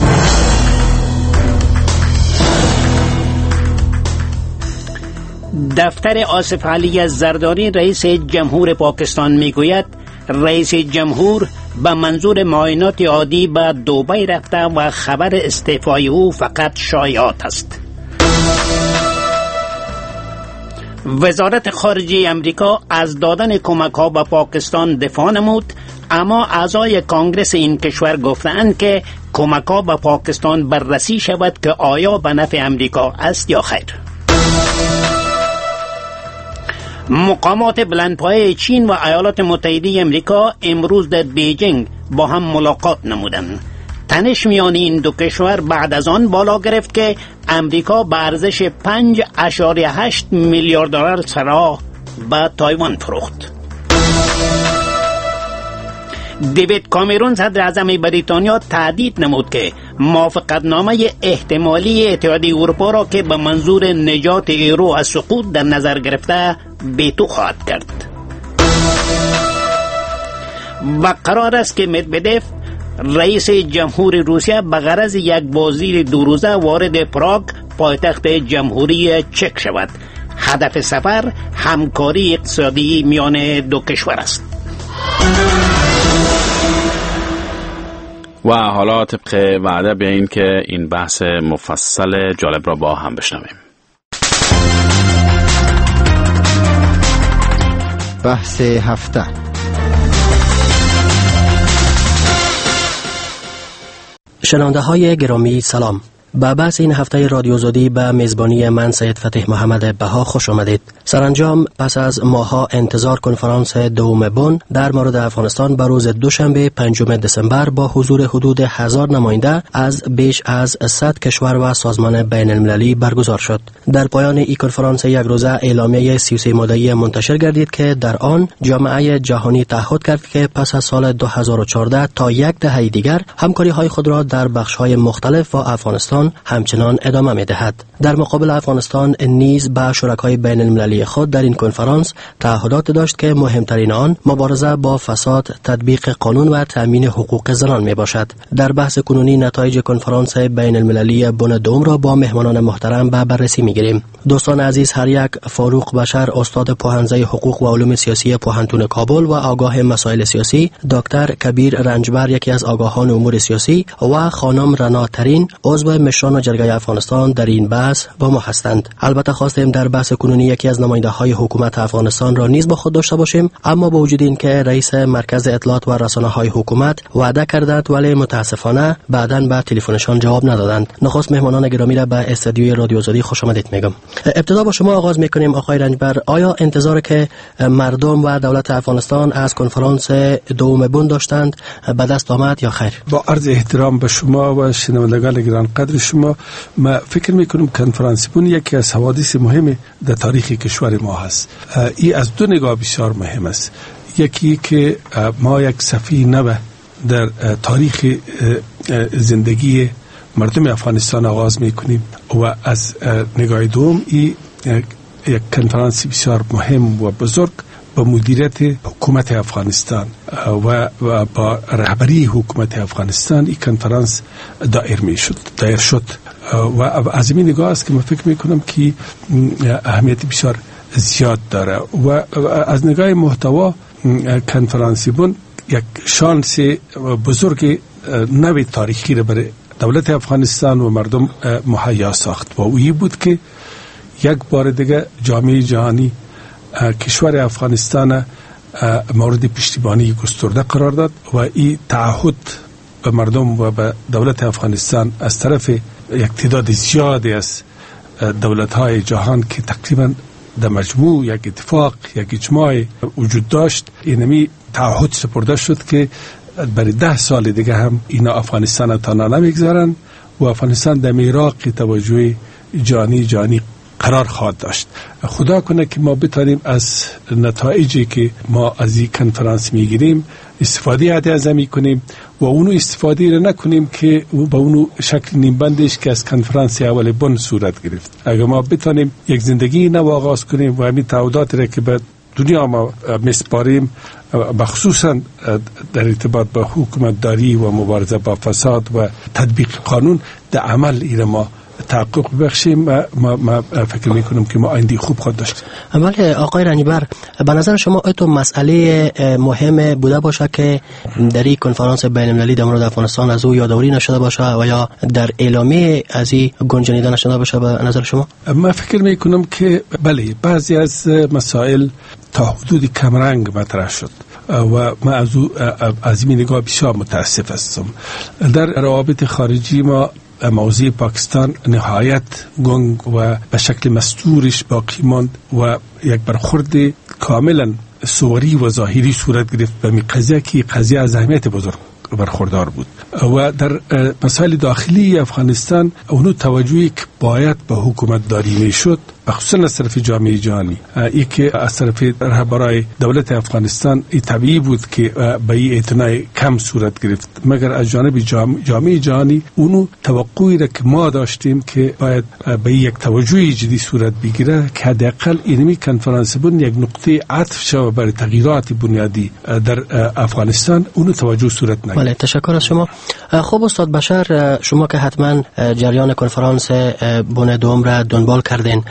دفتر آصف علی زرداری رئیس جمهور پاکستان میگوید رئیس جمهور به منظور معاینات عادی به دبی رفته و خبر استعفای او فقط شایعات است. وزارت خارجه امریکا از دادن کمک ها به پاکستان دفاع نمود، اما اعضای کانگرس این کشور گفتند که کمک ها به پاکستان بررسی شود که آیا به نفع امریکا است یا خیر. مقامات بلندپایه چین و ایالات متحده امریکا امروز در بیجینگ با هم ملاقات نمودند. تنش میان این دو کشور بعد از آن بالا گرفت که امریکا به ارزش پنج اشاریه هشت میلیارد دلار سلاح به تایوان فروخت. دیوید کامرون صدر اعظم بریتانیا تهدید نمود که موافقتنامه احتمالی اتحادیه اروپا را که به منظور نجات یورو از سقوط در نظر گرفته بیتو خواهد کرد. و قرار است که مدودف رئیس جمهور روسیه به غرض یک بازدید دو روزه وارد پراگ پایتخت جمهوری چک شود. هدف سفر همکاری اقتصادی میان دو کشور است. و حالا طبق وعده بیاییم که این بحث مفصل جالب را با هم بشنویم. بحث هفته. شنونده های گرامی سلام. با بحث این هفته رادیو آزادی به میزبانی من سید فتح محمد بها خوش آمدید. سرانجام پس از ماها انتظار کنفرانس دوم بن در مورد افغانستان به روز دوشنبه پنجم دسامبر با حضور حدود هزار نماینده از بیش از صد کشور و سازمان بین المللی برگزار شد. در پایان این کنفرانس یک روزه اعلامیه سی و سه ماده‌ای منتشر گردید که در آن جامعه جهانی تعهد کرد که پس از سال دو هزار و چهارده تا یک دهه دیگر همکاری های خود را در بخش های مختلف با افغانستان همچنان ادامه می دهد. در مقابل افغانستان نیز با شرکای بین المللی خود در این کنفرانس تعهدات داشت که مهمترین آن مبارزه با فساد، تطبیق قانون و تامین حقوق زنان می باشد. در بحث کنونی نتایج کنفرانس بین المللی بن دوم را با مهمانان محترم به بررسی می گیریم. دوستان عزیز، هر یک فاروق بشر استاد پوهنځی حقوق و علوم سیاسی پوهنتون کابل و آگاه مسائل سیاسی، دکتر کبیر رنجبر یکی از آگاهان امور سیاسی و خانم رنا ترین عضو مشران جرگه افغانستان در این بحث با ما هستند. البته خواستیم در بحث کنونی یکی از نماینده های حکومت افغانستان را نیز با خود داشته باشیم، اما با وجود این که رئیس مرکز اطلاعات و رسانه های حکومت وعده کردند ولی متاسفانه بعداً به تلفنشان جواب ندادند. نخست مهمانان گرامی را به استودیوی رادیو آزادی خوش آمدید میگم. ابتدا با شما آغاز میکنیم آقای رنجبر. آیا انتظار که مردم و دولت افغانستان از کنفرانس دوم بن داشتند به دست آمد یا خیر؟ با عرض احترام به شما و شنوندگان گرانقدر شما، ما فکر میکنم کنفرانس بن یکی از حوادث مهم در تاریخ کشور ما هست. این از دو نگاه بسیار مهم است. یکی که ما یک صفحه نو در تاریخ زندگی مردم افغانستان آغاز میکنیم و از نگاه دوم این یک کنفرانس بسیار مهم و بزرگ با مدیریت حکومت افغانستان و, و با رهبری حکومت افغانستان این کنفرانس دایر می شد دایر شد و از این نگاه است که من فکر می کنم که اهمیت بسیار زیاد داره و از نگاه محتوا کنفرانس بن یک شانس بزرگ نوی تاریخی را برای دولت افغانستان و مردم مهیا ساخت و این بود که یک بار دیگه جامعه جهانی کشور افغانستان مورد پشتیبانی گسترده قرار داد و این تعهد به مردم و به دولت افغانستان از طرف یک تعداد زیادی از دولت‌های جهان که تقریبا در مجموع یک اتفاق، یک اجماع وجود داشت. اینمی تعهد سپرده شد که برای ده سال دیگه هم اینا افغانستان تنها نمیگذارن و افغانستان در میراق توجه جانی جانی قرار خواهد داشت. خدا کنه که ما بتانیم از نتایجی که ما از این کنفرانس میگیریم استفاده عده از می کنیم و اونو استفاده را نکنیم که با اونو شکل نیمبندش که از کنفرانس اول بن صورت گرفت. اگر ما بتانیم یک زندگی نو آغاز کنیم و همین تعهدات را که به دنیا ما مسپاریم، بخصوصا در ارتباط با حکومت داری و مبارزه با فساد و تطبیق قانون، در عمل ایره ما تحقق بخشیم، ما, ما فکر میکنم که ما آینده خوب خود داشتیم. بله آقای رنجبر، به نظر شما ایتو مسئله مهم بوده باشه که در این کنفرانس بین المللی در مورد افغانستان از او یادآوری نشده باشه و یا در اعلامیه از این گنجانیده نشده باشه به نظر شما؟ من فکر میکنم که بله بعضی از مسائل تا حدود کمرنگ مطرح شد و من از از این نگاه بسیار متاسف هستم. در روابط خارجی ما موضوع پاکستان نهایت گنگ و به شکل مستورش باقی ماند و یک برخورد کاملا صوری و ظاهری صورت گرفت به می قضیه که قضیه از اهمیت بزرگ برخوردار بود و در مسائل داخلی افغانستان اونو توجهی که باید به حکومت داری می شد خصوصا از طرف جامعه جهانی، ای که از طرف رهبرای دولت افغانستان ای طبیعی بود که به این اعتنای کم صورت گرفت، مگر از جانب جامعه جهانی اونو توقعی را که ما داشتیم که باید به یک توجهی جدی صورت بگیره که حداقل اینمی کنفرانس بون یک نقطه عطف شود برای تغییرات بنیادی در افغانستان، اونو توجه صورت نگیره. بله تشکر از شما. خب استاد بشر، شما که حتما جریان کنفرانس بن دوم را دنبال کردین،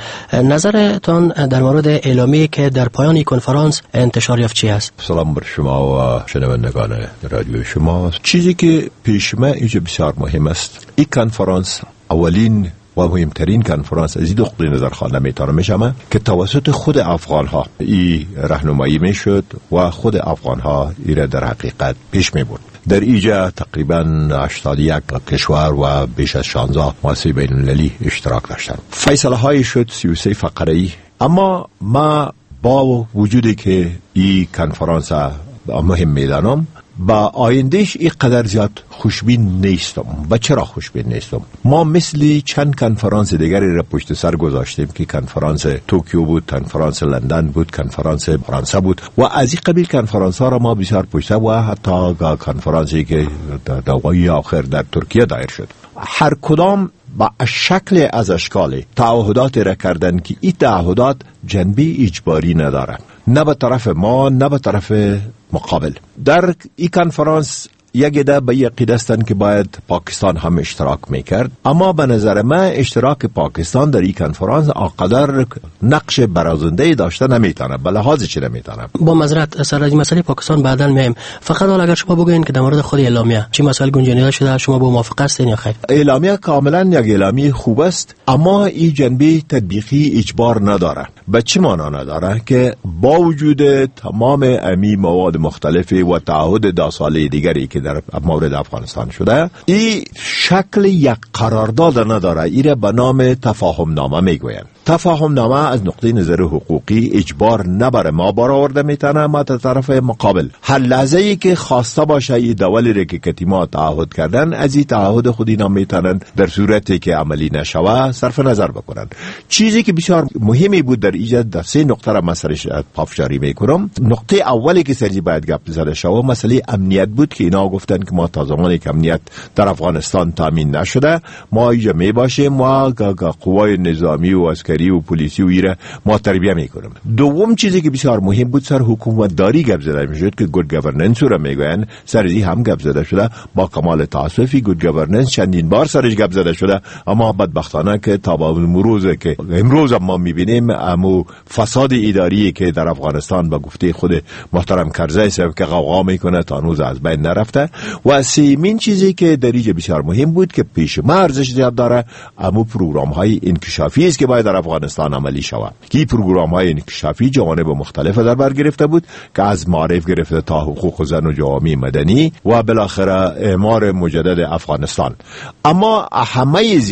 نظرتان در مورد اعلامیه‌ای که در پایان کنفرانس انتشار یافت چی است؟ سلام بر شما و شنوندگان رادیو شما. چیزی که پیش من اینجا بسیار مهم است، این کنفرانس اولین و مهمترین کنفرانس از این نقطه نظر خوانده میتونه میشم که توسط خود افغان ها ای راهنمایی میشد و خود افغان ها ایره در حقیقت پیش میبرد. در ایجا تقریبا هشتاد و یک کشور و بیش از شانزده مؤسسه بین المللی اشتراک داشتند. فیصله های شد سی و سه فقره‌ای، اما ما با وجودی که این کنفرانس مهم میدانم با آیندهش اینقدر زیاد خوشبین نیستم. و چرا خوشبین نیستم؟ ما مثلی چند کنفرانس دیگری را پشت سر گذاشتیم که کنفرانس توکیو بود، کنفرانس لندن بود، کنفرانس فرانسه بود و از این قبیل کنفرانس ها را ما بسیار پشت و حتی کنفرانسی که در وای آخر در ترکیه دایر شد، هر کدام با شکل از اشکال تعهدات را کردن که این تعهدات جنبه اجباری ندارن، نه به طرف ما نه به طرف مقابل. در این کنفرانس یک عده به یقین هستند که باید پاکستان هم اشتراک میکرد، اما به نظر من اشتراک پاکستان در این کنفرانس آنقدر نقش برازنده داشته نمیتونه، به لحاظ چی نمیتونه. با معذرت سر از مسئله پاکستان بعداً میایم، فقط حالا اگر شما بگوین که در مورد خود اعلامیه چی مسائل گنجانیده شده، شما با موافق هستین یا خیر؟ اعلامیه کاملا یک اعلامیه خوب است، اما این جنبه تطبیقی اجبار نداره. به چه معنا نداره؟ که با وجود تمام امی مواد مختلفه و تعهد دو ساله دیگری که در مورد افغانستان شده، این شکل یک قرارداد نداره، ایره به نام تفاهم نامه میگوین. تفاهم نامه از نقطه نظر حقوقی اجبار نبره ما برآورده میتونه، ما تا طرف مقابل هر لحظه ای که خواسته باشه این دولی را که کتیما تعهد کردن از این تعهد خودی نمیتونن در صورتی که عملی نشوه صرف نظر بکنن. چیزی که بسیار مهمی بود در ایجاد در سه نقطه را مسئله پافشاری میکنم. نقطه اولی که سرجی باید گپ زده شوه مسئله امنیت بود که اینا گفتن که ما تا زمانی که امنیت در افغانستان تامین نشده ما اینجا میباشیم، ما قوای نظامی و عسکری و پلیسی و ایره ما تربیه میکنیم. دوم چیزی که بسیار مهم بود سر حکومت داری گپ زده میشد که گود گورننس رو میگوین، سرزی هم گپ زده شده. با کمال تاسفی گود گورننس چندین بار سرش گپ زده شده، اما بدبختانه که تا با امروزه که امروز ما میبینیم امو فساد اداری که در افغانستان با گفته خود محترم کرزی صاحب که غوغا میکنه تا هنوز از بین نرفته. و سیمین چیزی که در اینجا بسیار مهم بود که پیش ما ارزش زیاد داره امو پروگرام های انکشافی است که باید در افغانستان عملی شود. کی پروگرام های انکشافی جوانب مختلف در بر گرفته بود که از معارف گرفته تا حقوق زن و جوامع مدنی و بالاخره اعمار مجدد افغانستان. اما همه ازی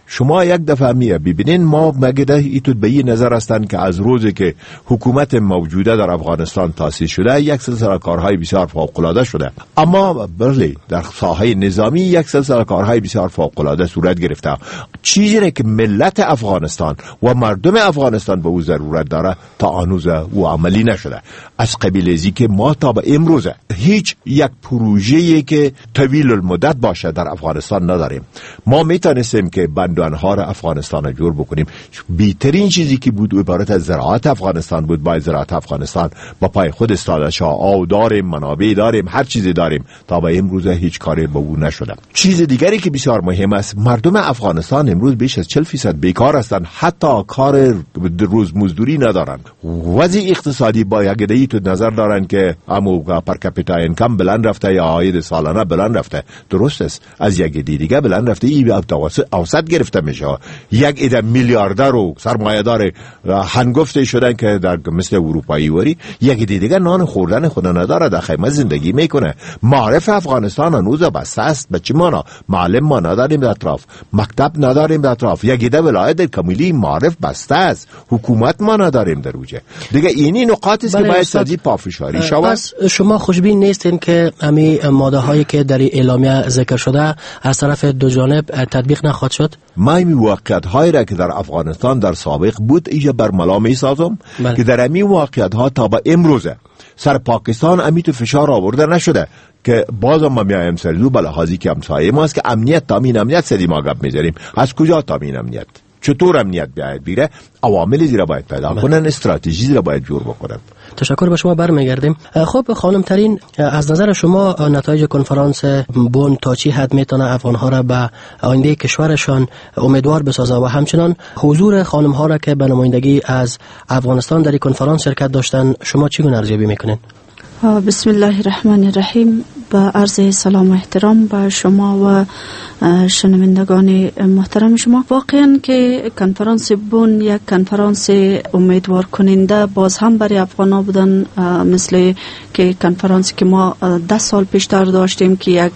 شما یک دفعه میه ببینین ما مگه ایتون به این نظر هستن که از روزی که حکومت موجوده در افغانستان تاسیس شده یک سلسله کارهای بسیار فوق‌العاده شده، اما بله در ساحه نظامی یک سلسله کارهای بسیار فوق‌العاده صورت گرفته. چیزی که ملت افغانستان و مردم افغانستان به او ضرورت داره تا آنوز او عملی نشده. از قبیل ازی که ما تا به امروز هیچ یک پروژه‌ای که طویل المدت باشه در افغانستان نداریم. ما میتونستیم که بندانها را افغانستان را جور بکنیم. بیترین چیزی که بود عبارت از زراعت افغانستان بود. با زراعت افغانستان با پای خود استاده شاه، آب داریم، منابع داریم، هر چیزی داریم، تا به امروز هیچ کاری به او نشده. چیز دیگری که بسیار مهم است، مردم افغانستان امروز بیش از چهل درصد بیکار هستند، حتی کار روز مزدوری ندارند. وضع اقتصادی با یک عده‌ای تو نظر دارند که امو پر کاپیتا اینکم بلند رفته یا عاید سالانه بلند رفته. درست است، از یک عده دیگه بلند رفته، ای اوسط گرفته میشه. یک عده میلیاردر و سرمایه‌دار هنگفته شدن که در مثل اروپایی وری، یک عده دیگه نان خوردن خود نداره، در خیمه زندگی میکنه. معرف افغانستان هنوز بسته است. به چه معنا؟ معلم ما نداریم در اطراف، مکتب نداریم در اطراف، یک عده ولایت کاملی معرف بسته است، حکومت ما نداریم در اوجه دیگه. اینی نقاطی است که باید سازی پافشاری شود. پس شما خوشبین نیستین که امی ماده هایی که در اعلامیه ذکر شده از طرف دو جانب تطبیق نخواهد شد؟ ما این واقعیت هایی را که در افغانستان در سابق بود ایجا برملا می سازم که در امی واقعیت ها تا به امروزه سر پاکستان امی تو فشار آورده نشده که باز ما میایم سردو بلحاظی که همسایه ماست که امنیت تامین امنیت سری ما گپ میذاریم. از کجا تامین امنیت؟ چطور امنیت بیاید بیره؟ عوامل زیرا باید پیدا کنن، استراتژی زیرا باید جور بکنن. تشکر. به شما برمیگردیم. خب خانم ترین، از نظر شما نتایج کنفرانس بن تا چی حد میتونه افغانها را به آینده کشورشان امیدوار بسازه و همچنان حضور خانم ها را که به نمایندگی از افغانستان در این کنفرانس شرکت داشتن شما چگونه ارزیابی میکنین؟ بسم الله الرحمن الرحیم. با عرض سلام و احترام به شما و شنوندگان محترم شما. واقعا که کنفرانس بن یک کنفرانس امیدوار کننده باز هم برای افغان‌ها بودن، مثل که کنفرانسی که ما ده سال پیشتر داشتیم که یک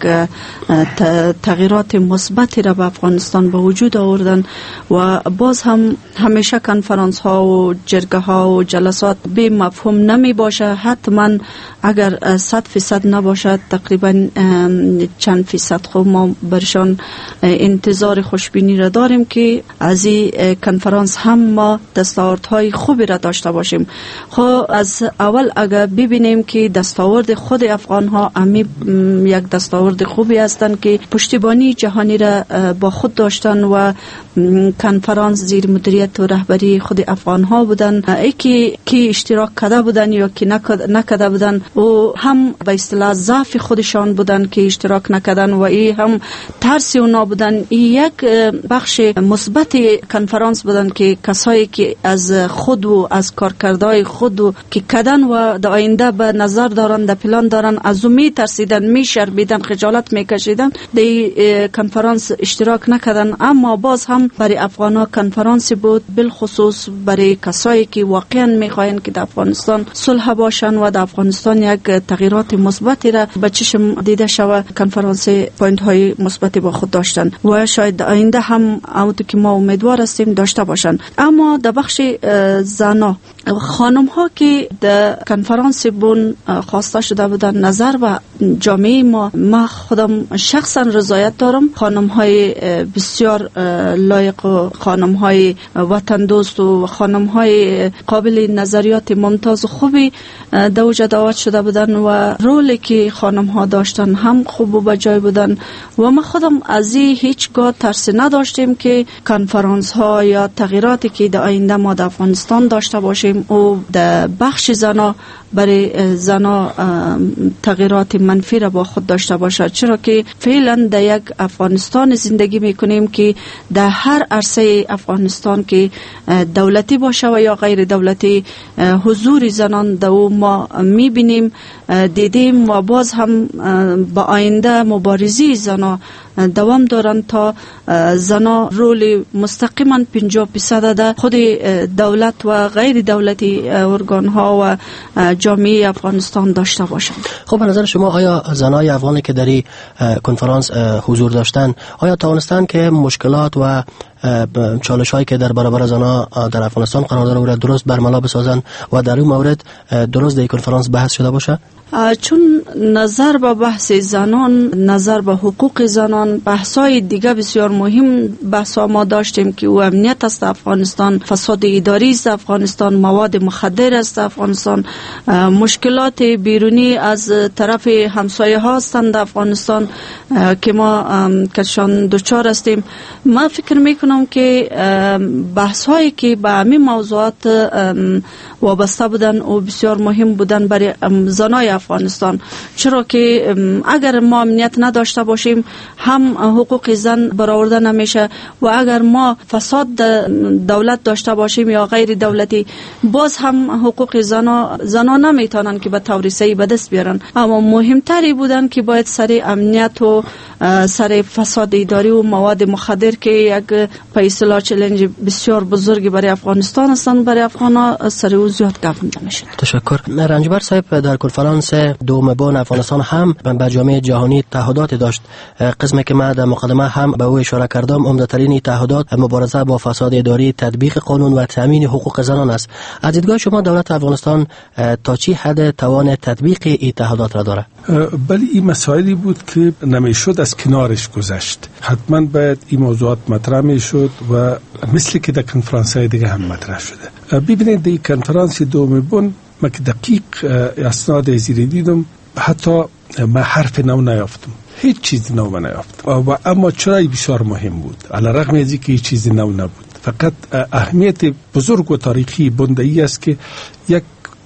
تغییرات مثبتی را به افغانستان به وجود آوردن و باز هم همیشه کنفرانس ها و جرگه ها و جلسات به مفهوم نمی باشه. حتما اگر صد فیصد نباشد تقریبا چند فیصد خب ما برشان انتظار خوشبینی را داریم که از این کنفرانس هم ما دستاوردهای خوبی را داشته باشیم. خب از اول اگر ببینیم که دستاورد خود افغان ها امی یک دستاورد خوبی هستند که پشتیبانی جهانی را با خود داشتن و کنفرانس زیر مدیریت و رهبری خود افغان ها بودن. ای که کی اشتراک کرده بودن یا کی نکرده بودن و هم به اصطلاح ضعف خودشان بودن که اشتراک نکردن و ای هم ترس اونا بودن. ای یک بخش مثبت کنفرانس بودن که کسایی که از خود و از کارکردهای خود و که کدن و در آینده به نظر دارن، در پلان دارن، از می ترسیدن، می شرمیدن، خجالت می کشیدن، در کنفرانس اشتراک نکردن. اما باز هم برای افغان‌ها کنفرانس بود، بالخصوص برای کسایی که واقعا میخواین که در افغانستان صلح باشن و در افغانستان یک تغییرات مثبتی را به چشم دیده شود. کنفرانس پوینت های مثبتی با خود داشتن و شاید آینده هم اونطور که ما امیدوار هستیم داشته باشن. اما در بخش زنا خانم ها که در کنفرانس بن خواسته شده بودن نظر و جامعه ما، ما خودم شخصا رضایت دارم. خانم های بسیار لایق و خانم های وطن دوست و خانم های قابل نظریات ممتاز و خوبی در اوج دعوت شده بودن و رولی که خانم ها داشتن هم خوب و بجای بودن و ما خودم از این هیچگاه ترس نداشتیم که کنفرانس ها یا تغییراتی که در آینده ما در افغانستان داشته باشیم و در بخش زنا برای زنا تغییرات منفی را با خود داشته باشد، چرا که فعلا در یک افغانستان زندگی میکنیم که در هر عرصه افغانستان که دولتی باشه و یا غیر دولتی حضور زنان در ما میبینیم، دیدیم و باز هم با آینده مبارزی زنا دوام دارن تا زنا رول مستقیما پنجاه درصد در خود دولت و غیر دولتی ارگان ها و جامعه افغانستان داشته باشند. خب به نظر شما آیا زنای افغانی که در این کنفرانس حضور داشتن آیا توانستن که مشکلات و چالش هایی که در برابر زنان در افغانستان قرار داره و درست برملا بسازن و در این مورد درست در کنفرانس بحث شده باشه؟ چون نظر به بحث زنان، نظر به حقوق زنان، بحث‌های دیگه بسیار مهم بحث‌ها ما داشتیم که او امنیت است افغانستان، فساد اداری است افغانستان، مواد مخدر است افغانستان، مشکلات بیرونی از طرف همسایه ها هستند افغانستان که ما کشان دوچار هستیم. من فکر میکنم که بحث‌هایی که به همین موضوعات وابسته بودن و بسیار مهم بودن برای زنای افغانستان، چرا که اگر ما امنیت نداشته باشیم هم حقوق زن برآورده نمیشه و اگر ما فساد دولت داشته باشیم یا غیر دولتی باز هم حقوق زنا زنا نمیتونن که به طور صحیح به دست بیارن. اما مهمتری بودن که باید سر امنیت و سر فساد اداری و مواد مخدر که یک به اصطلاح چالش بسیار بزرگی برای افغانستان هستند، برای افغانا سر او زیاد گپ نمیشه. تشکر. رنجبر صاحب در کنفرانس دوم بان افغانستان هم به جامعه جهانی تعهدات داشت. قسمی که من در مقدمه هم به او اشاره کردم، عمده‌ترین تعهدات مبارزه با فساد اداری، تطبیق قانون و تامین حقوق زنان است. از دیدگاه شما دولت افغانستان تا چی حد توان تطبیق این تعهدات را داره؟ ولی این مسائلی بود که نمیشد از کنارش گذشت. حتما باید این موضوعات مطرح میشد و مثل که در کنفرانس های دیگه هم مطرح شده. ببینید در کنفرانس دوم بان من که دقیق اسناد زیر دیدم، حتی من حرف نو نیافتم، هیچ چیز نو نیافتم. و اما چرا بسیار مهم بود علی رغم از اینکه هیچ چیز نو نبود، فقط اهمیت بزرگ و تاریخی بنده‌ای است که یک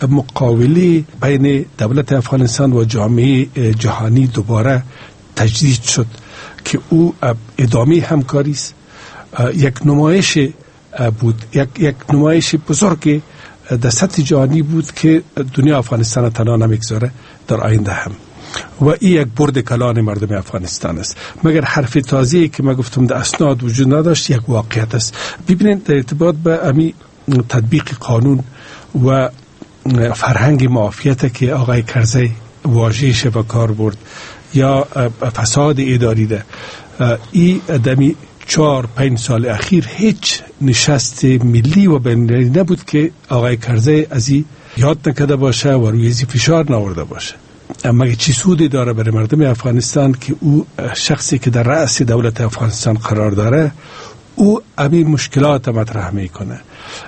مقابله بین دولت افغانستان و جامعه جهانی دوباره تجدید شد که او ادامه همکاری است. یک نمایش بود، یک یک نمایش بزرگ در سطح جهانی بود که دنیا افغانستان تنها نمیگذاره در آینده هم، و این یک برد کلان مردم افغانستان است. مگر حرف تازه‌ای که من گفتم در اسناد وجود نداشت، یک واقعیت است. ببینید در ارتباط به امی تطبیق قانون و فرهنگ معافیت که آقای کرزی واژه‌اش به کار برد یا فساد اداری ده، این دمی چهار پنج سال اخیر هیچ نشست ملی و بین‌المللی نبود که آقای کرزی از این یاد نکرده باشه و روی ازی فشار نورده باشه. اما چی سودی داره برای مردم افغانستان که او شخصی که در رأس دولت افغانستان قرار داره او همین مشکلات مطرح میکنه.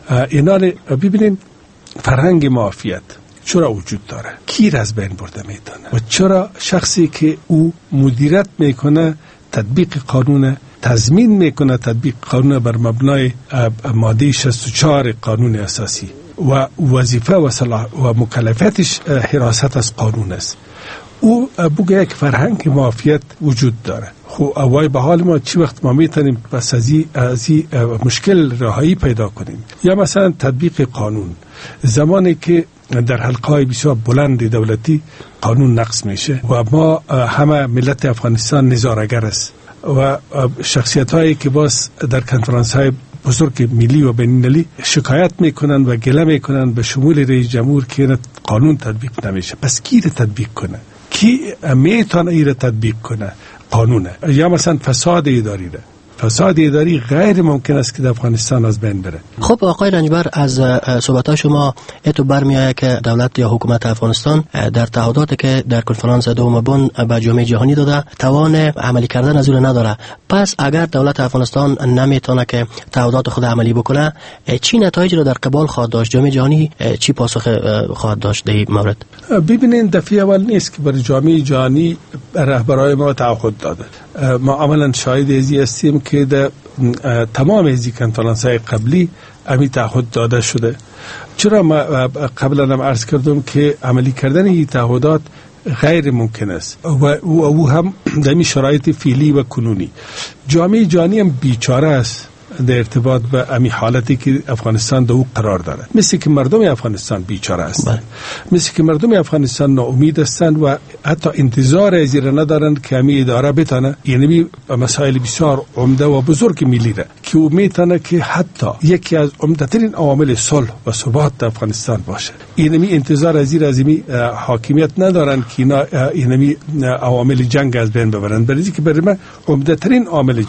اینال ببینیم فرهنگ معافیت چرا وجود داره، کی را از بین برده میتونه و چرا شخصی که او مدیریت میکنه تطبیق قانون، تضمین میکنه تطبیق قانون بر مبنای ماده شصت و چهار قانون اساسی و وظیفه و صلاح و مکلفیتش حراست از قانون است. او بگه یک فرهنگ معافیت وجود داره. خو اوای به حال ما چی وقت ما میتونیم پس از این مشکل رهایی پیدا کنیم؟ یا مثلا تطبیق قانون، زمانی که در حلقه‌های بسیار بلند دولتی قانون نقض میشه و ما همه ملت افغانستان نظاره‌گر است و شخصیت هایی که باز در کنفرانس های بزرگ ملی و بین‌المللی شکایت میکنن و گله میکنن به شمول رئیس جمهور که قانون تطبیق نمیشه. پس کی رو تطبیق کنه؟ کی میتونه این رو تطبیق کنه؟ قانونه. یا مثلا فساد اداری ده، فساد اداری غیر ممکن است که در افغانستان از بین بره. خب آقای رنجبر، از صحبت شما اتو برمیآید که دولت یا حکومت افغانستان در تعهداتی که در کنفرانس دوم بن به جامعه جهانی داده توان عملی کردن از اون نداره. پس اگر دولت افغانستان نمیتونه که تعهدات خود عملی بکنه، چی نتایج رو در قبال خواهد داشت؟ جامعه جهانی چی پاسخ خواهد داشت در این مورد؟ ببینین دفعه اول نیست که برای جامعه جهانی رهبرای ما تعهد داده. ما عملا شاهد ازی هستیم که در تمام ازی کنفرانس های قبلی امی تعهد داده شده. چرا ما قبلا هم عرض کردم که عملی کردن این تعهدات غیر ممکن است و او هم در این شرایط فعلی و کنونی. جامعه جهانی هم بیچاره است در ارتباط به امی حالتی که افغانستان در او قرار داره. مثل که مردم افغانستان بیچاره هستند، مثل که مردم افغانستان ناامید هستند و حتی انتظار از این ندارند که امی اداره بتانه، یعنی مسائل بسیار عمده و بزرگ ملی را که او میتونه که حتی یکی از عمده ترین عوامل صلح و ثبات در افغانستان باشه. اینمی انتظار از این رازمی حاکمیت ندارند که اینا اینمی عوامل جنگ از بین ببرند، برای که برای من عمده ترین عامل جنگ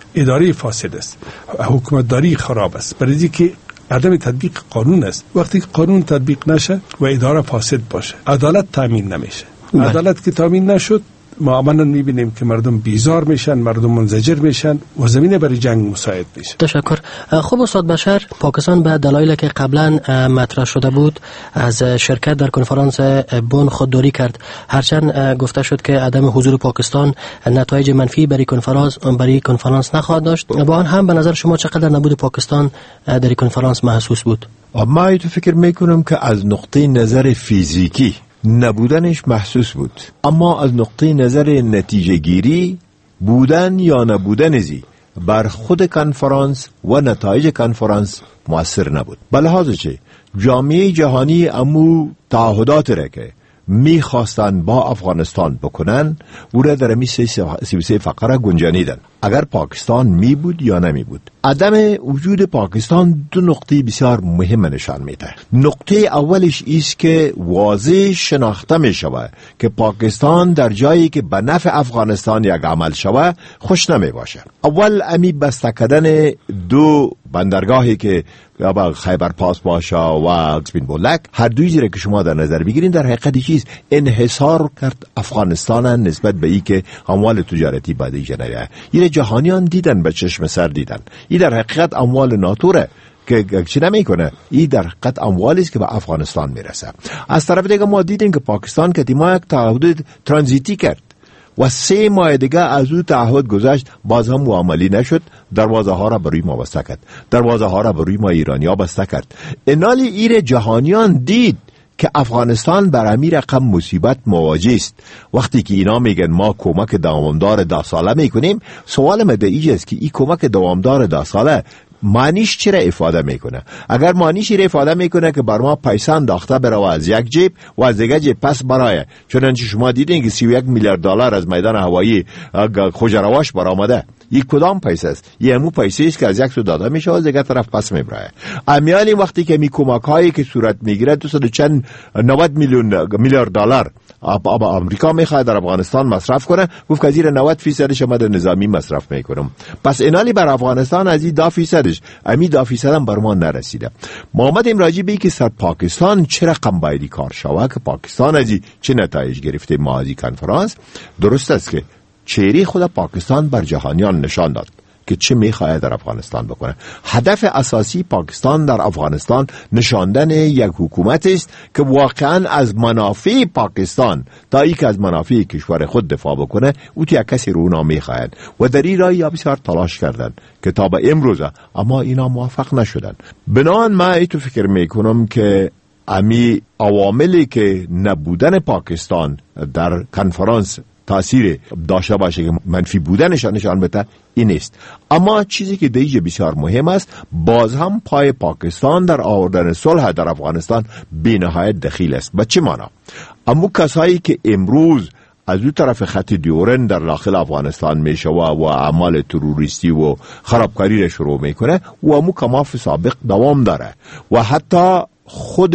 اداره فاسد است، حکومتداری خراب است، برای که عدم تطبیق قانون است. وقتی که قانون تطبیق نشه و اداره فاسد باشه، عدالت تامین نمیشه. عدالت که تامین نشد، ما عملاً میبینیم که مردم بیزار میشن، مردم منزجر میشن و زمینه برای جنگ مساعد میشه. تشکر. خب استاد بشر، پاکستان به دلایلی که قبلا مطرح شده بود از شرکت در کنفرانس بن خودداری کرد، هرچند گفته شد که عدم حضور پاکستان نتایج منفی برای کنفرانس برای کنفرانس نخواهد داشت. با آن هم به نظر شما چقدر نبود پاکستان در کنفرانس محسوس بود؟ ما ایتو فکر میکنم که از نقطه نظر فیزیکی نبودنش محسوس بود، اما از نقطه نظر نتیجه گیری بودن یا نبودن زی بر خود کنفرانس و نتایج کنفرانس مؤثر نبود. به لحاظ چه جامعه جهانی امو تعهدات را که میخواستن با افغانستان بکنن او را در می سی و سه فقره گنجانیدن. اگر پاکستان می بود یا نمی بود، عدم وجود پاکستان دو نقطه بسیار مهم نشان میده. نقطه اولش ایست که واضح شناخته می شود که پاکستان در جایی که به نفع افغانستان یک عمل شود خوش نمی باشه. اول امی بسته کردن دو بندرگاهی که یا با خیبر پاس باشه و سپین بولک، هر دوی زیره که شما در نظر بگیرین، در حقیقت چیز انحصار کرد افغانستان نسبت به ای که اموال تجارتی بعدی جنایه. این جهانیان دیدن، به چشم سر دیدن. این در حقیقت اموال ناتوره که چی نمی کنه، این در حقیقت اموالی است که به افغانستان میرسه. از طرف دیگه ما دیدیم که پاکستان که ما یک تعهد ترانزیتی کرد و سه ماه دیگه از او تعهد گذشت، باز هم و عملی نشد. دروازه ها را بروی ما بسته کرد، دروازه ها را بروی ما ایرانی ها بسته کرد. انالی ایر جهانیان دید که افغانستان بر همین رقم مصیبت مواجه است. وقتی که اینا میگن ما کمک دوامدار ده ساله میکنیم، سوال مدعی است که این کمک دوامدار ده ساله معنیش چرا افاده میکنه؟ اگر معنیش را افاده میکنه که بر ما پیسه انداخته بره و از یک جیب و از دیگه جیب پس برای، چنانچه شما دیدین که سی و یک میلیارد دلار از میدان هوایی خوجرواش برآمده، یک کدام پیسه است؟ یه همون پیسه است که از یک سو داده میشه و از دیگه طرف پس میبره. امیالی وقتی که می کمک هایی که صورت میگیره دو صد چند نود میلیون میلیارد دلار ابا امریکا میخواد در افغانستان مصرف کنه، گفت که زیر نود فیصدش ما در نظامی مصرف میکنم. پس اینالی بر افغانستان از این ده فیصدش، امی ده فیصد هم بر ما نرسیده. ما آمدیم راجع به که سر پاکستان چه رقم باید کار شوه که پاکستان از چه نتایج گرفته. ما از کنفرانس درست است که چهره خود پاکستان بر جهانیان نشان داد که چه میخواهد در افغانستان بکنه. هدف اساسی پاکستان در افغانستان نشاندن یک حکومت است که واقعا از منافع پاکستان تا ای که از منافع کشور خود دفاع بکنه، او یک کسی رو اونا میخواهد و در این راه یا بسیار تلاش کردن که تا به امروزه، اما اینا موفق نشدن. بنابراین من ایتو فکر میکنم که امی عواملی که نبودن پاکستان در کنفرانس تاثیر داشته باشه که منفی بودنش نشان بده، این است. اما چیزی که دیگه بسیار مهم است، باز هم پای پاکستان در آوردن صلح در افغانستان بی‌نهایت دخیل است. به چه معنا؟ اما کسایی که امروز از اون طرف خط دیورن در داخل افغانستان میشه و اعمال تروریستی و خرابکاری را شروع میکنه و امو کماف سابق دوام داره و حتی خود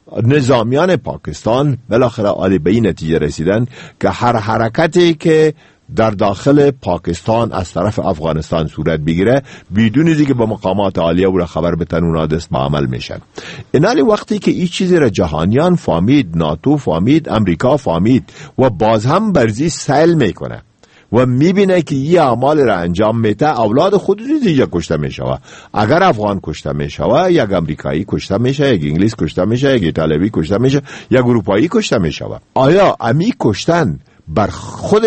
نظامیان پاکستان بالاخره آلی به این نتیجه رسیدن که هر حرکتی که در داخل پاکستان از طرف افغانستان صورت بگیره بدون اینکه به مقامات عالیه او را خبر بتن اونا دست به عمل میشن. اینالی وقتی که این چیزی را جهانیان فهمید، ناتو فهمید، امریکا فهمید و باز هم برزی سیل میکنه و میبینه که این اعمال را انجام میده، اولاد خود دیگه کشته میشوه. اگر افغان کشته میشوه، یک امریکایی کشته میشه، یک انگلیس کشته میشه، یک ایتالیایی کشته میشه، یک اروپایی کشته میشوه. آیا امی کشتن بر خود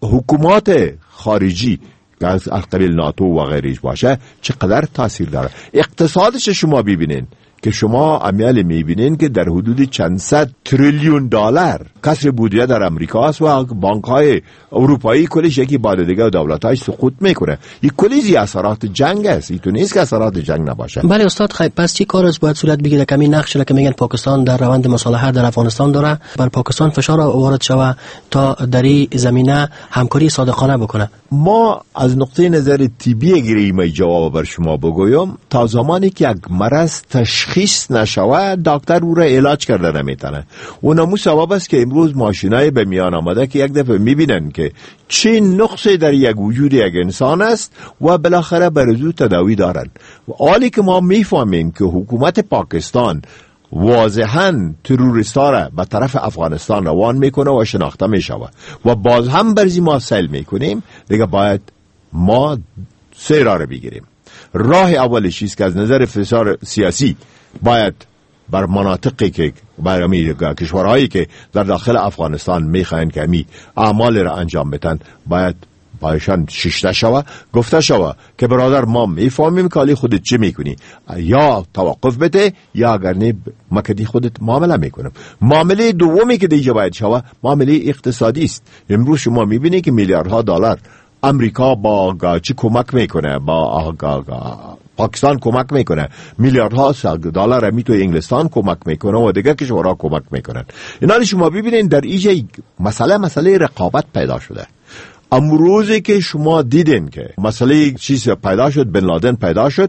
حکومات خارجی که از قبیل ناتو و غیرش باشه چقدر تاثیر داره؟ اقتصادش شما ببینین که شما امیال میبینین که در حدود چند صد تریلیون دلار کسر بودجه در امریکا است و بانک‌های اروپایی کلش یکی بعد دیگه دولت‌هاش سقوط میکنه. این کلیزی اثرات جنگ است، این تو نیست که اثرات جنگ نباشه. بله استاد، خیلی پس چی کار از باید صورت بگیره که این نقشی که میگن پاکستان در روند مصالحه در افغانستان داره، بر پاکستان فشار وارد شوه تا در این زمینه همکاری صادقانه بکنه؟ ما از نقطه نظر طبی گیریم جواب بر شما بگویم، تا زمانی که یک مرض تشخیص تشخیص نشوه دکتر او را علاج کرده نمیتونه. و نمو سبب است که امروز ماشینای به میان آمده که یک دفعه میبینن که چه نقصی در یک وجود یک انسان است و بالاخره برزو تداوی دارن. و حالی که ما میفهمیم که حکومت پاکستان واضحاً تروریستا را به طرف افغانستان روان میکنه و شناخته میشوه و باز هم برزی ما سیل میکنیم، دیگه باید ما سه راه را بگیریم. راه اولش چیز که از نظر فشار سیاسی باید بر مناطقی که برای کشورهایی که در داخل افغانستان میخواین که می اعمال را انجام بدن باید بایشان ششته شوه، گفته شوه که برادر ما میفهمیم که حالی خودت چی میکنی، یا توقف بده یا اگر نه مکدی خودت معامله میکنم. معامله دومی که دیگه باید شوه معامله اقتصادی است. امروز شما میبینی که میلیاردها دلار امریکا با چی کمک میکنه، با پاکستان کمک میکنه، میلیاردها دلار می تو انگلستان کمک میکنه و دیگه کشورها کمک میکنن. اینا شما ببینید در اینجا مسئله مسئله رقابت پیدا شده. امروزی که شما دیدین که مسئله چیز پیدا شد، بن لادن پیدا شد،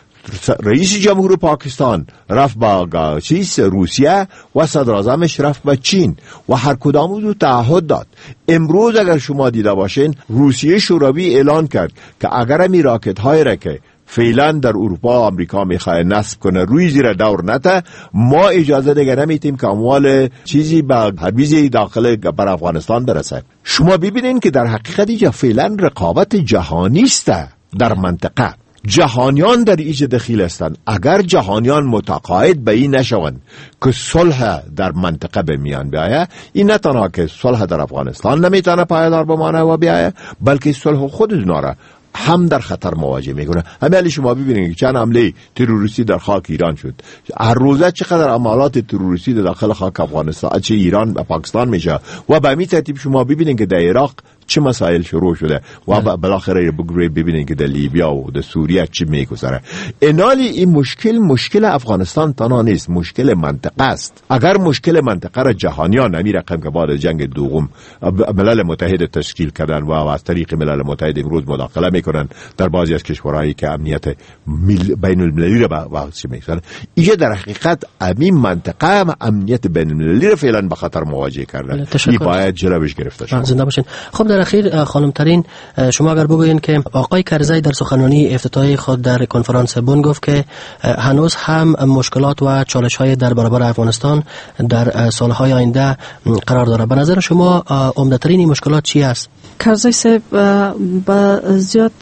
رئیس جمهور پاکستان رفت با چیز روسیه و صدر اعظمش رفت با چین و هر کدام رو تعهد داد. امروز اگر شما دیده باشین روسیه شوروی اعلان کرد که اگر می راکت های را که فعلا در اروپا و امریکا میخواه نصب کنه روی زیر دور نته، ما اجازه دیگه نمیتیم که اموال چیزی به حربیزی داخل بر افغانستان برسه. شما ببینین که در حقیقت اینجا فعلا رقابت جهانی است در منطقه. جهانیان در ایجا دخیل هستند. اگر جهانیان متقاعد به این نشوند که صلح در منطقه به میان بیایه، این نه تنها که صلح در افغانستان نمیتونه پایدار بمانه و بیایه، بلکه صلح خود دناره هم در خطر مواجه میکنه. همه علی شما ببینید که چند حمله تروریستی در خاک ایران شد، هر روزه چقدر عملات تروریستی در داخل خاک افغانستان چه ایران و پاکستان میشه و به همین ترتیب شما ببینید که در عراق چه مسائل شروع شده و بالاخره بگوید ببینید که در لیبیا و در سوریه چی میگذره. انالی این مشکل مشکل افغانستان تنها نیست، مشکل منطقه است. اگر مشکل منطقه را جهانیان نمی رقم که بعد جنگ دوم ملل متحد تشکیل کردن و از طریق ملل متحد امروز مداخله میکنن در بعضی از کشورهایی که امنیت بین المللی را واقعی میکنن، اینجا در حقیقت همین منطقه امنیت بین المللی را فعلا به خطر مواجه کردن. این باید جلوش گرفته شود. زنده باشین. خب در اخیر خانم ترین، شما اگر بگویین که آقای کرزی در سخنرانی افتتاحی خود در کنفرانس بن گفت که هنوز هم مشکلات و چالش‌های در برابر افغانستان در سالهای آینده قرار داره. به نظر شما عمده‌ترین مشکلات چی است؟ کرزی صاحب با زیاد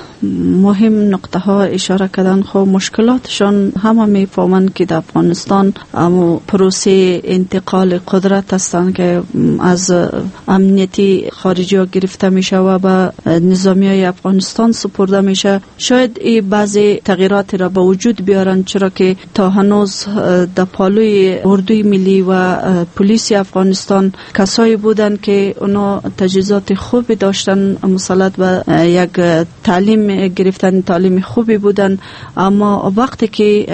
مهم نقطه ها اشاره کردن. خب مشکلاتشان همه میفهمند که در افغانستان اما پروسه انتقال قدرت هستند که از امنیتی خارجی ها گرفته میشه و به نظامی های افغانستان سپرده میشه. شاید این بعضی تغییرات را به وجود بیارن، چرا که تا هنوز در پالوی اردوی ملی و پلیس افغانستان کسایی بودن که اونا تجهیزات خوبی داشتن، مسلط به یک تعلیم گرفتن، تعلیم خوبی بودن، اما وقتی که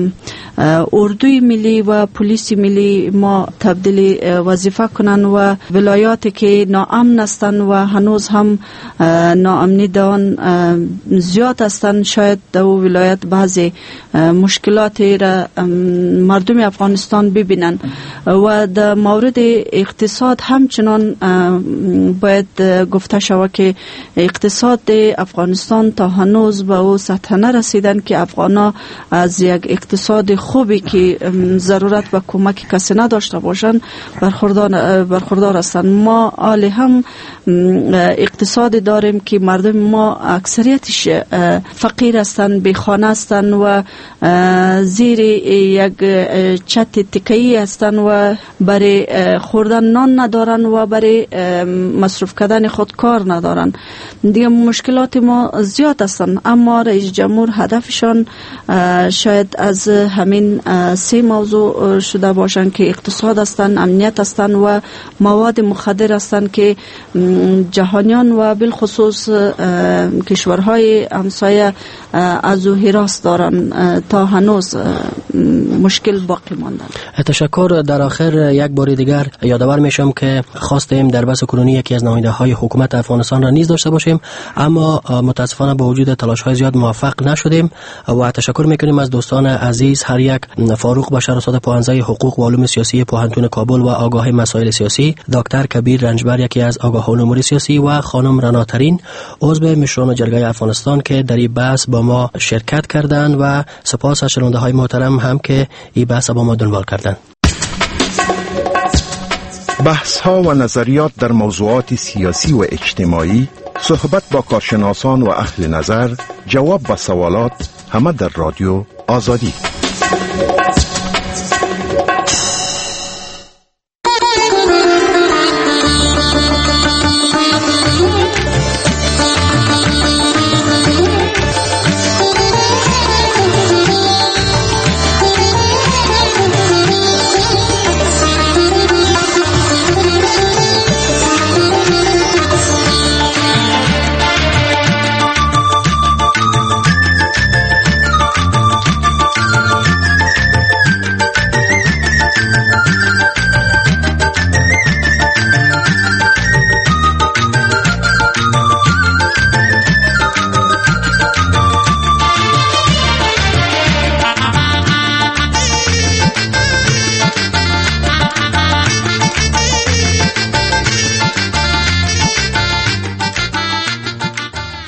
اردوی ملی و پلیس ملی ما تبدیل وظیفه کنن و ولایاتی که ناامن هستن و هنوز هم ناامنی دان زیاد هستن، شاید در ولایت بعضی مشکلاتی را مردم افغانستان ببینن. و در مورد اقتصاد همچنان باید گفته شود که اقتصاد افغانستان تا هنوز به او سطح نرسیدن که افغانا از یک اقتصاد خوبی که ضرورت و کمک کسی نداشته باشند برخوردار برخوردار هستند. ما حالی هم اقتصاد داریم که مردم ما اکثریتش فقیر هستند، بیخانه هستند و زیر یک چت تکه‌ای هستند و برای خوردن نان ندارن و برای مصرف کردن خود کار ندارن. دیگه مشکلات ما زیاد هستند، اما رئیس جمهور هدفشان شاید از همین سه موضوع شده باشند که اقتصاد هستند، امنیت هستند و مواد مخدر هستند که جهانیان و بالخصوص کشورهای همسایه از او حراس دارن. تا هنوز مشکل باقی مانده. تشکر. در آخر یک بار دیگر یادآور میشم که خواستیم در بحث کنونی یکی از نماینده های حکومت افغانستان را نیز داشته باشیم، اما متاسفانه با وجود تلاش های زیاد موفق نشدیم و تشکر میکنیم از دوستان عزیز هر یک فاروق بشر استاد پوهنځی حقوق و علوم سیاسی پوهنتون کابل و آگاه مسائل سیاسی، دکتر کبیر رنجبر یکی از آگاهان امور سیاسی و خانم رناترین عضو مشران جرگه افغانستان که در این بحث با ما شرکت کردند و سپاس از شنونده های محترم هم که این بحث با ما دنبال کردند. بحث ها و نظریات در موضوعات سیاسی و اجتماعی، صحبت با کارشناسان و اهل نظر، جواب به سوالات، همه در رادیو آزادی.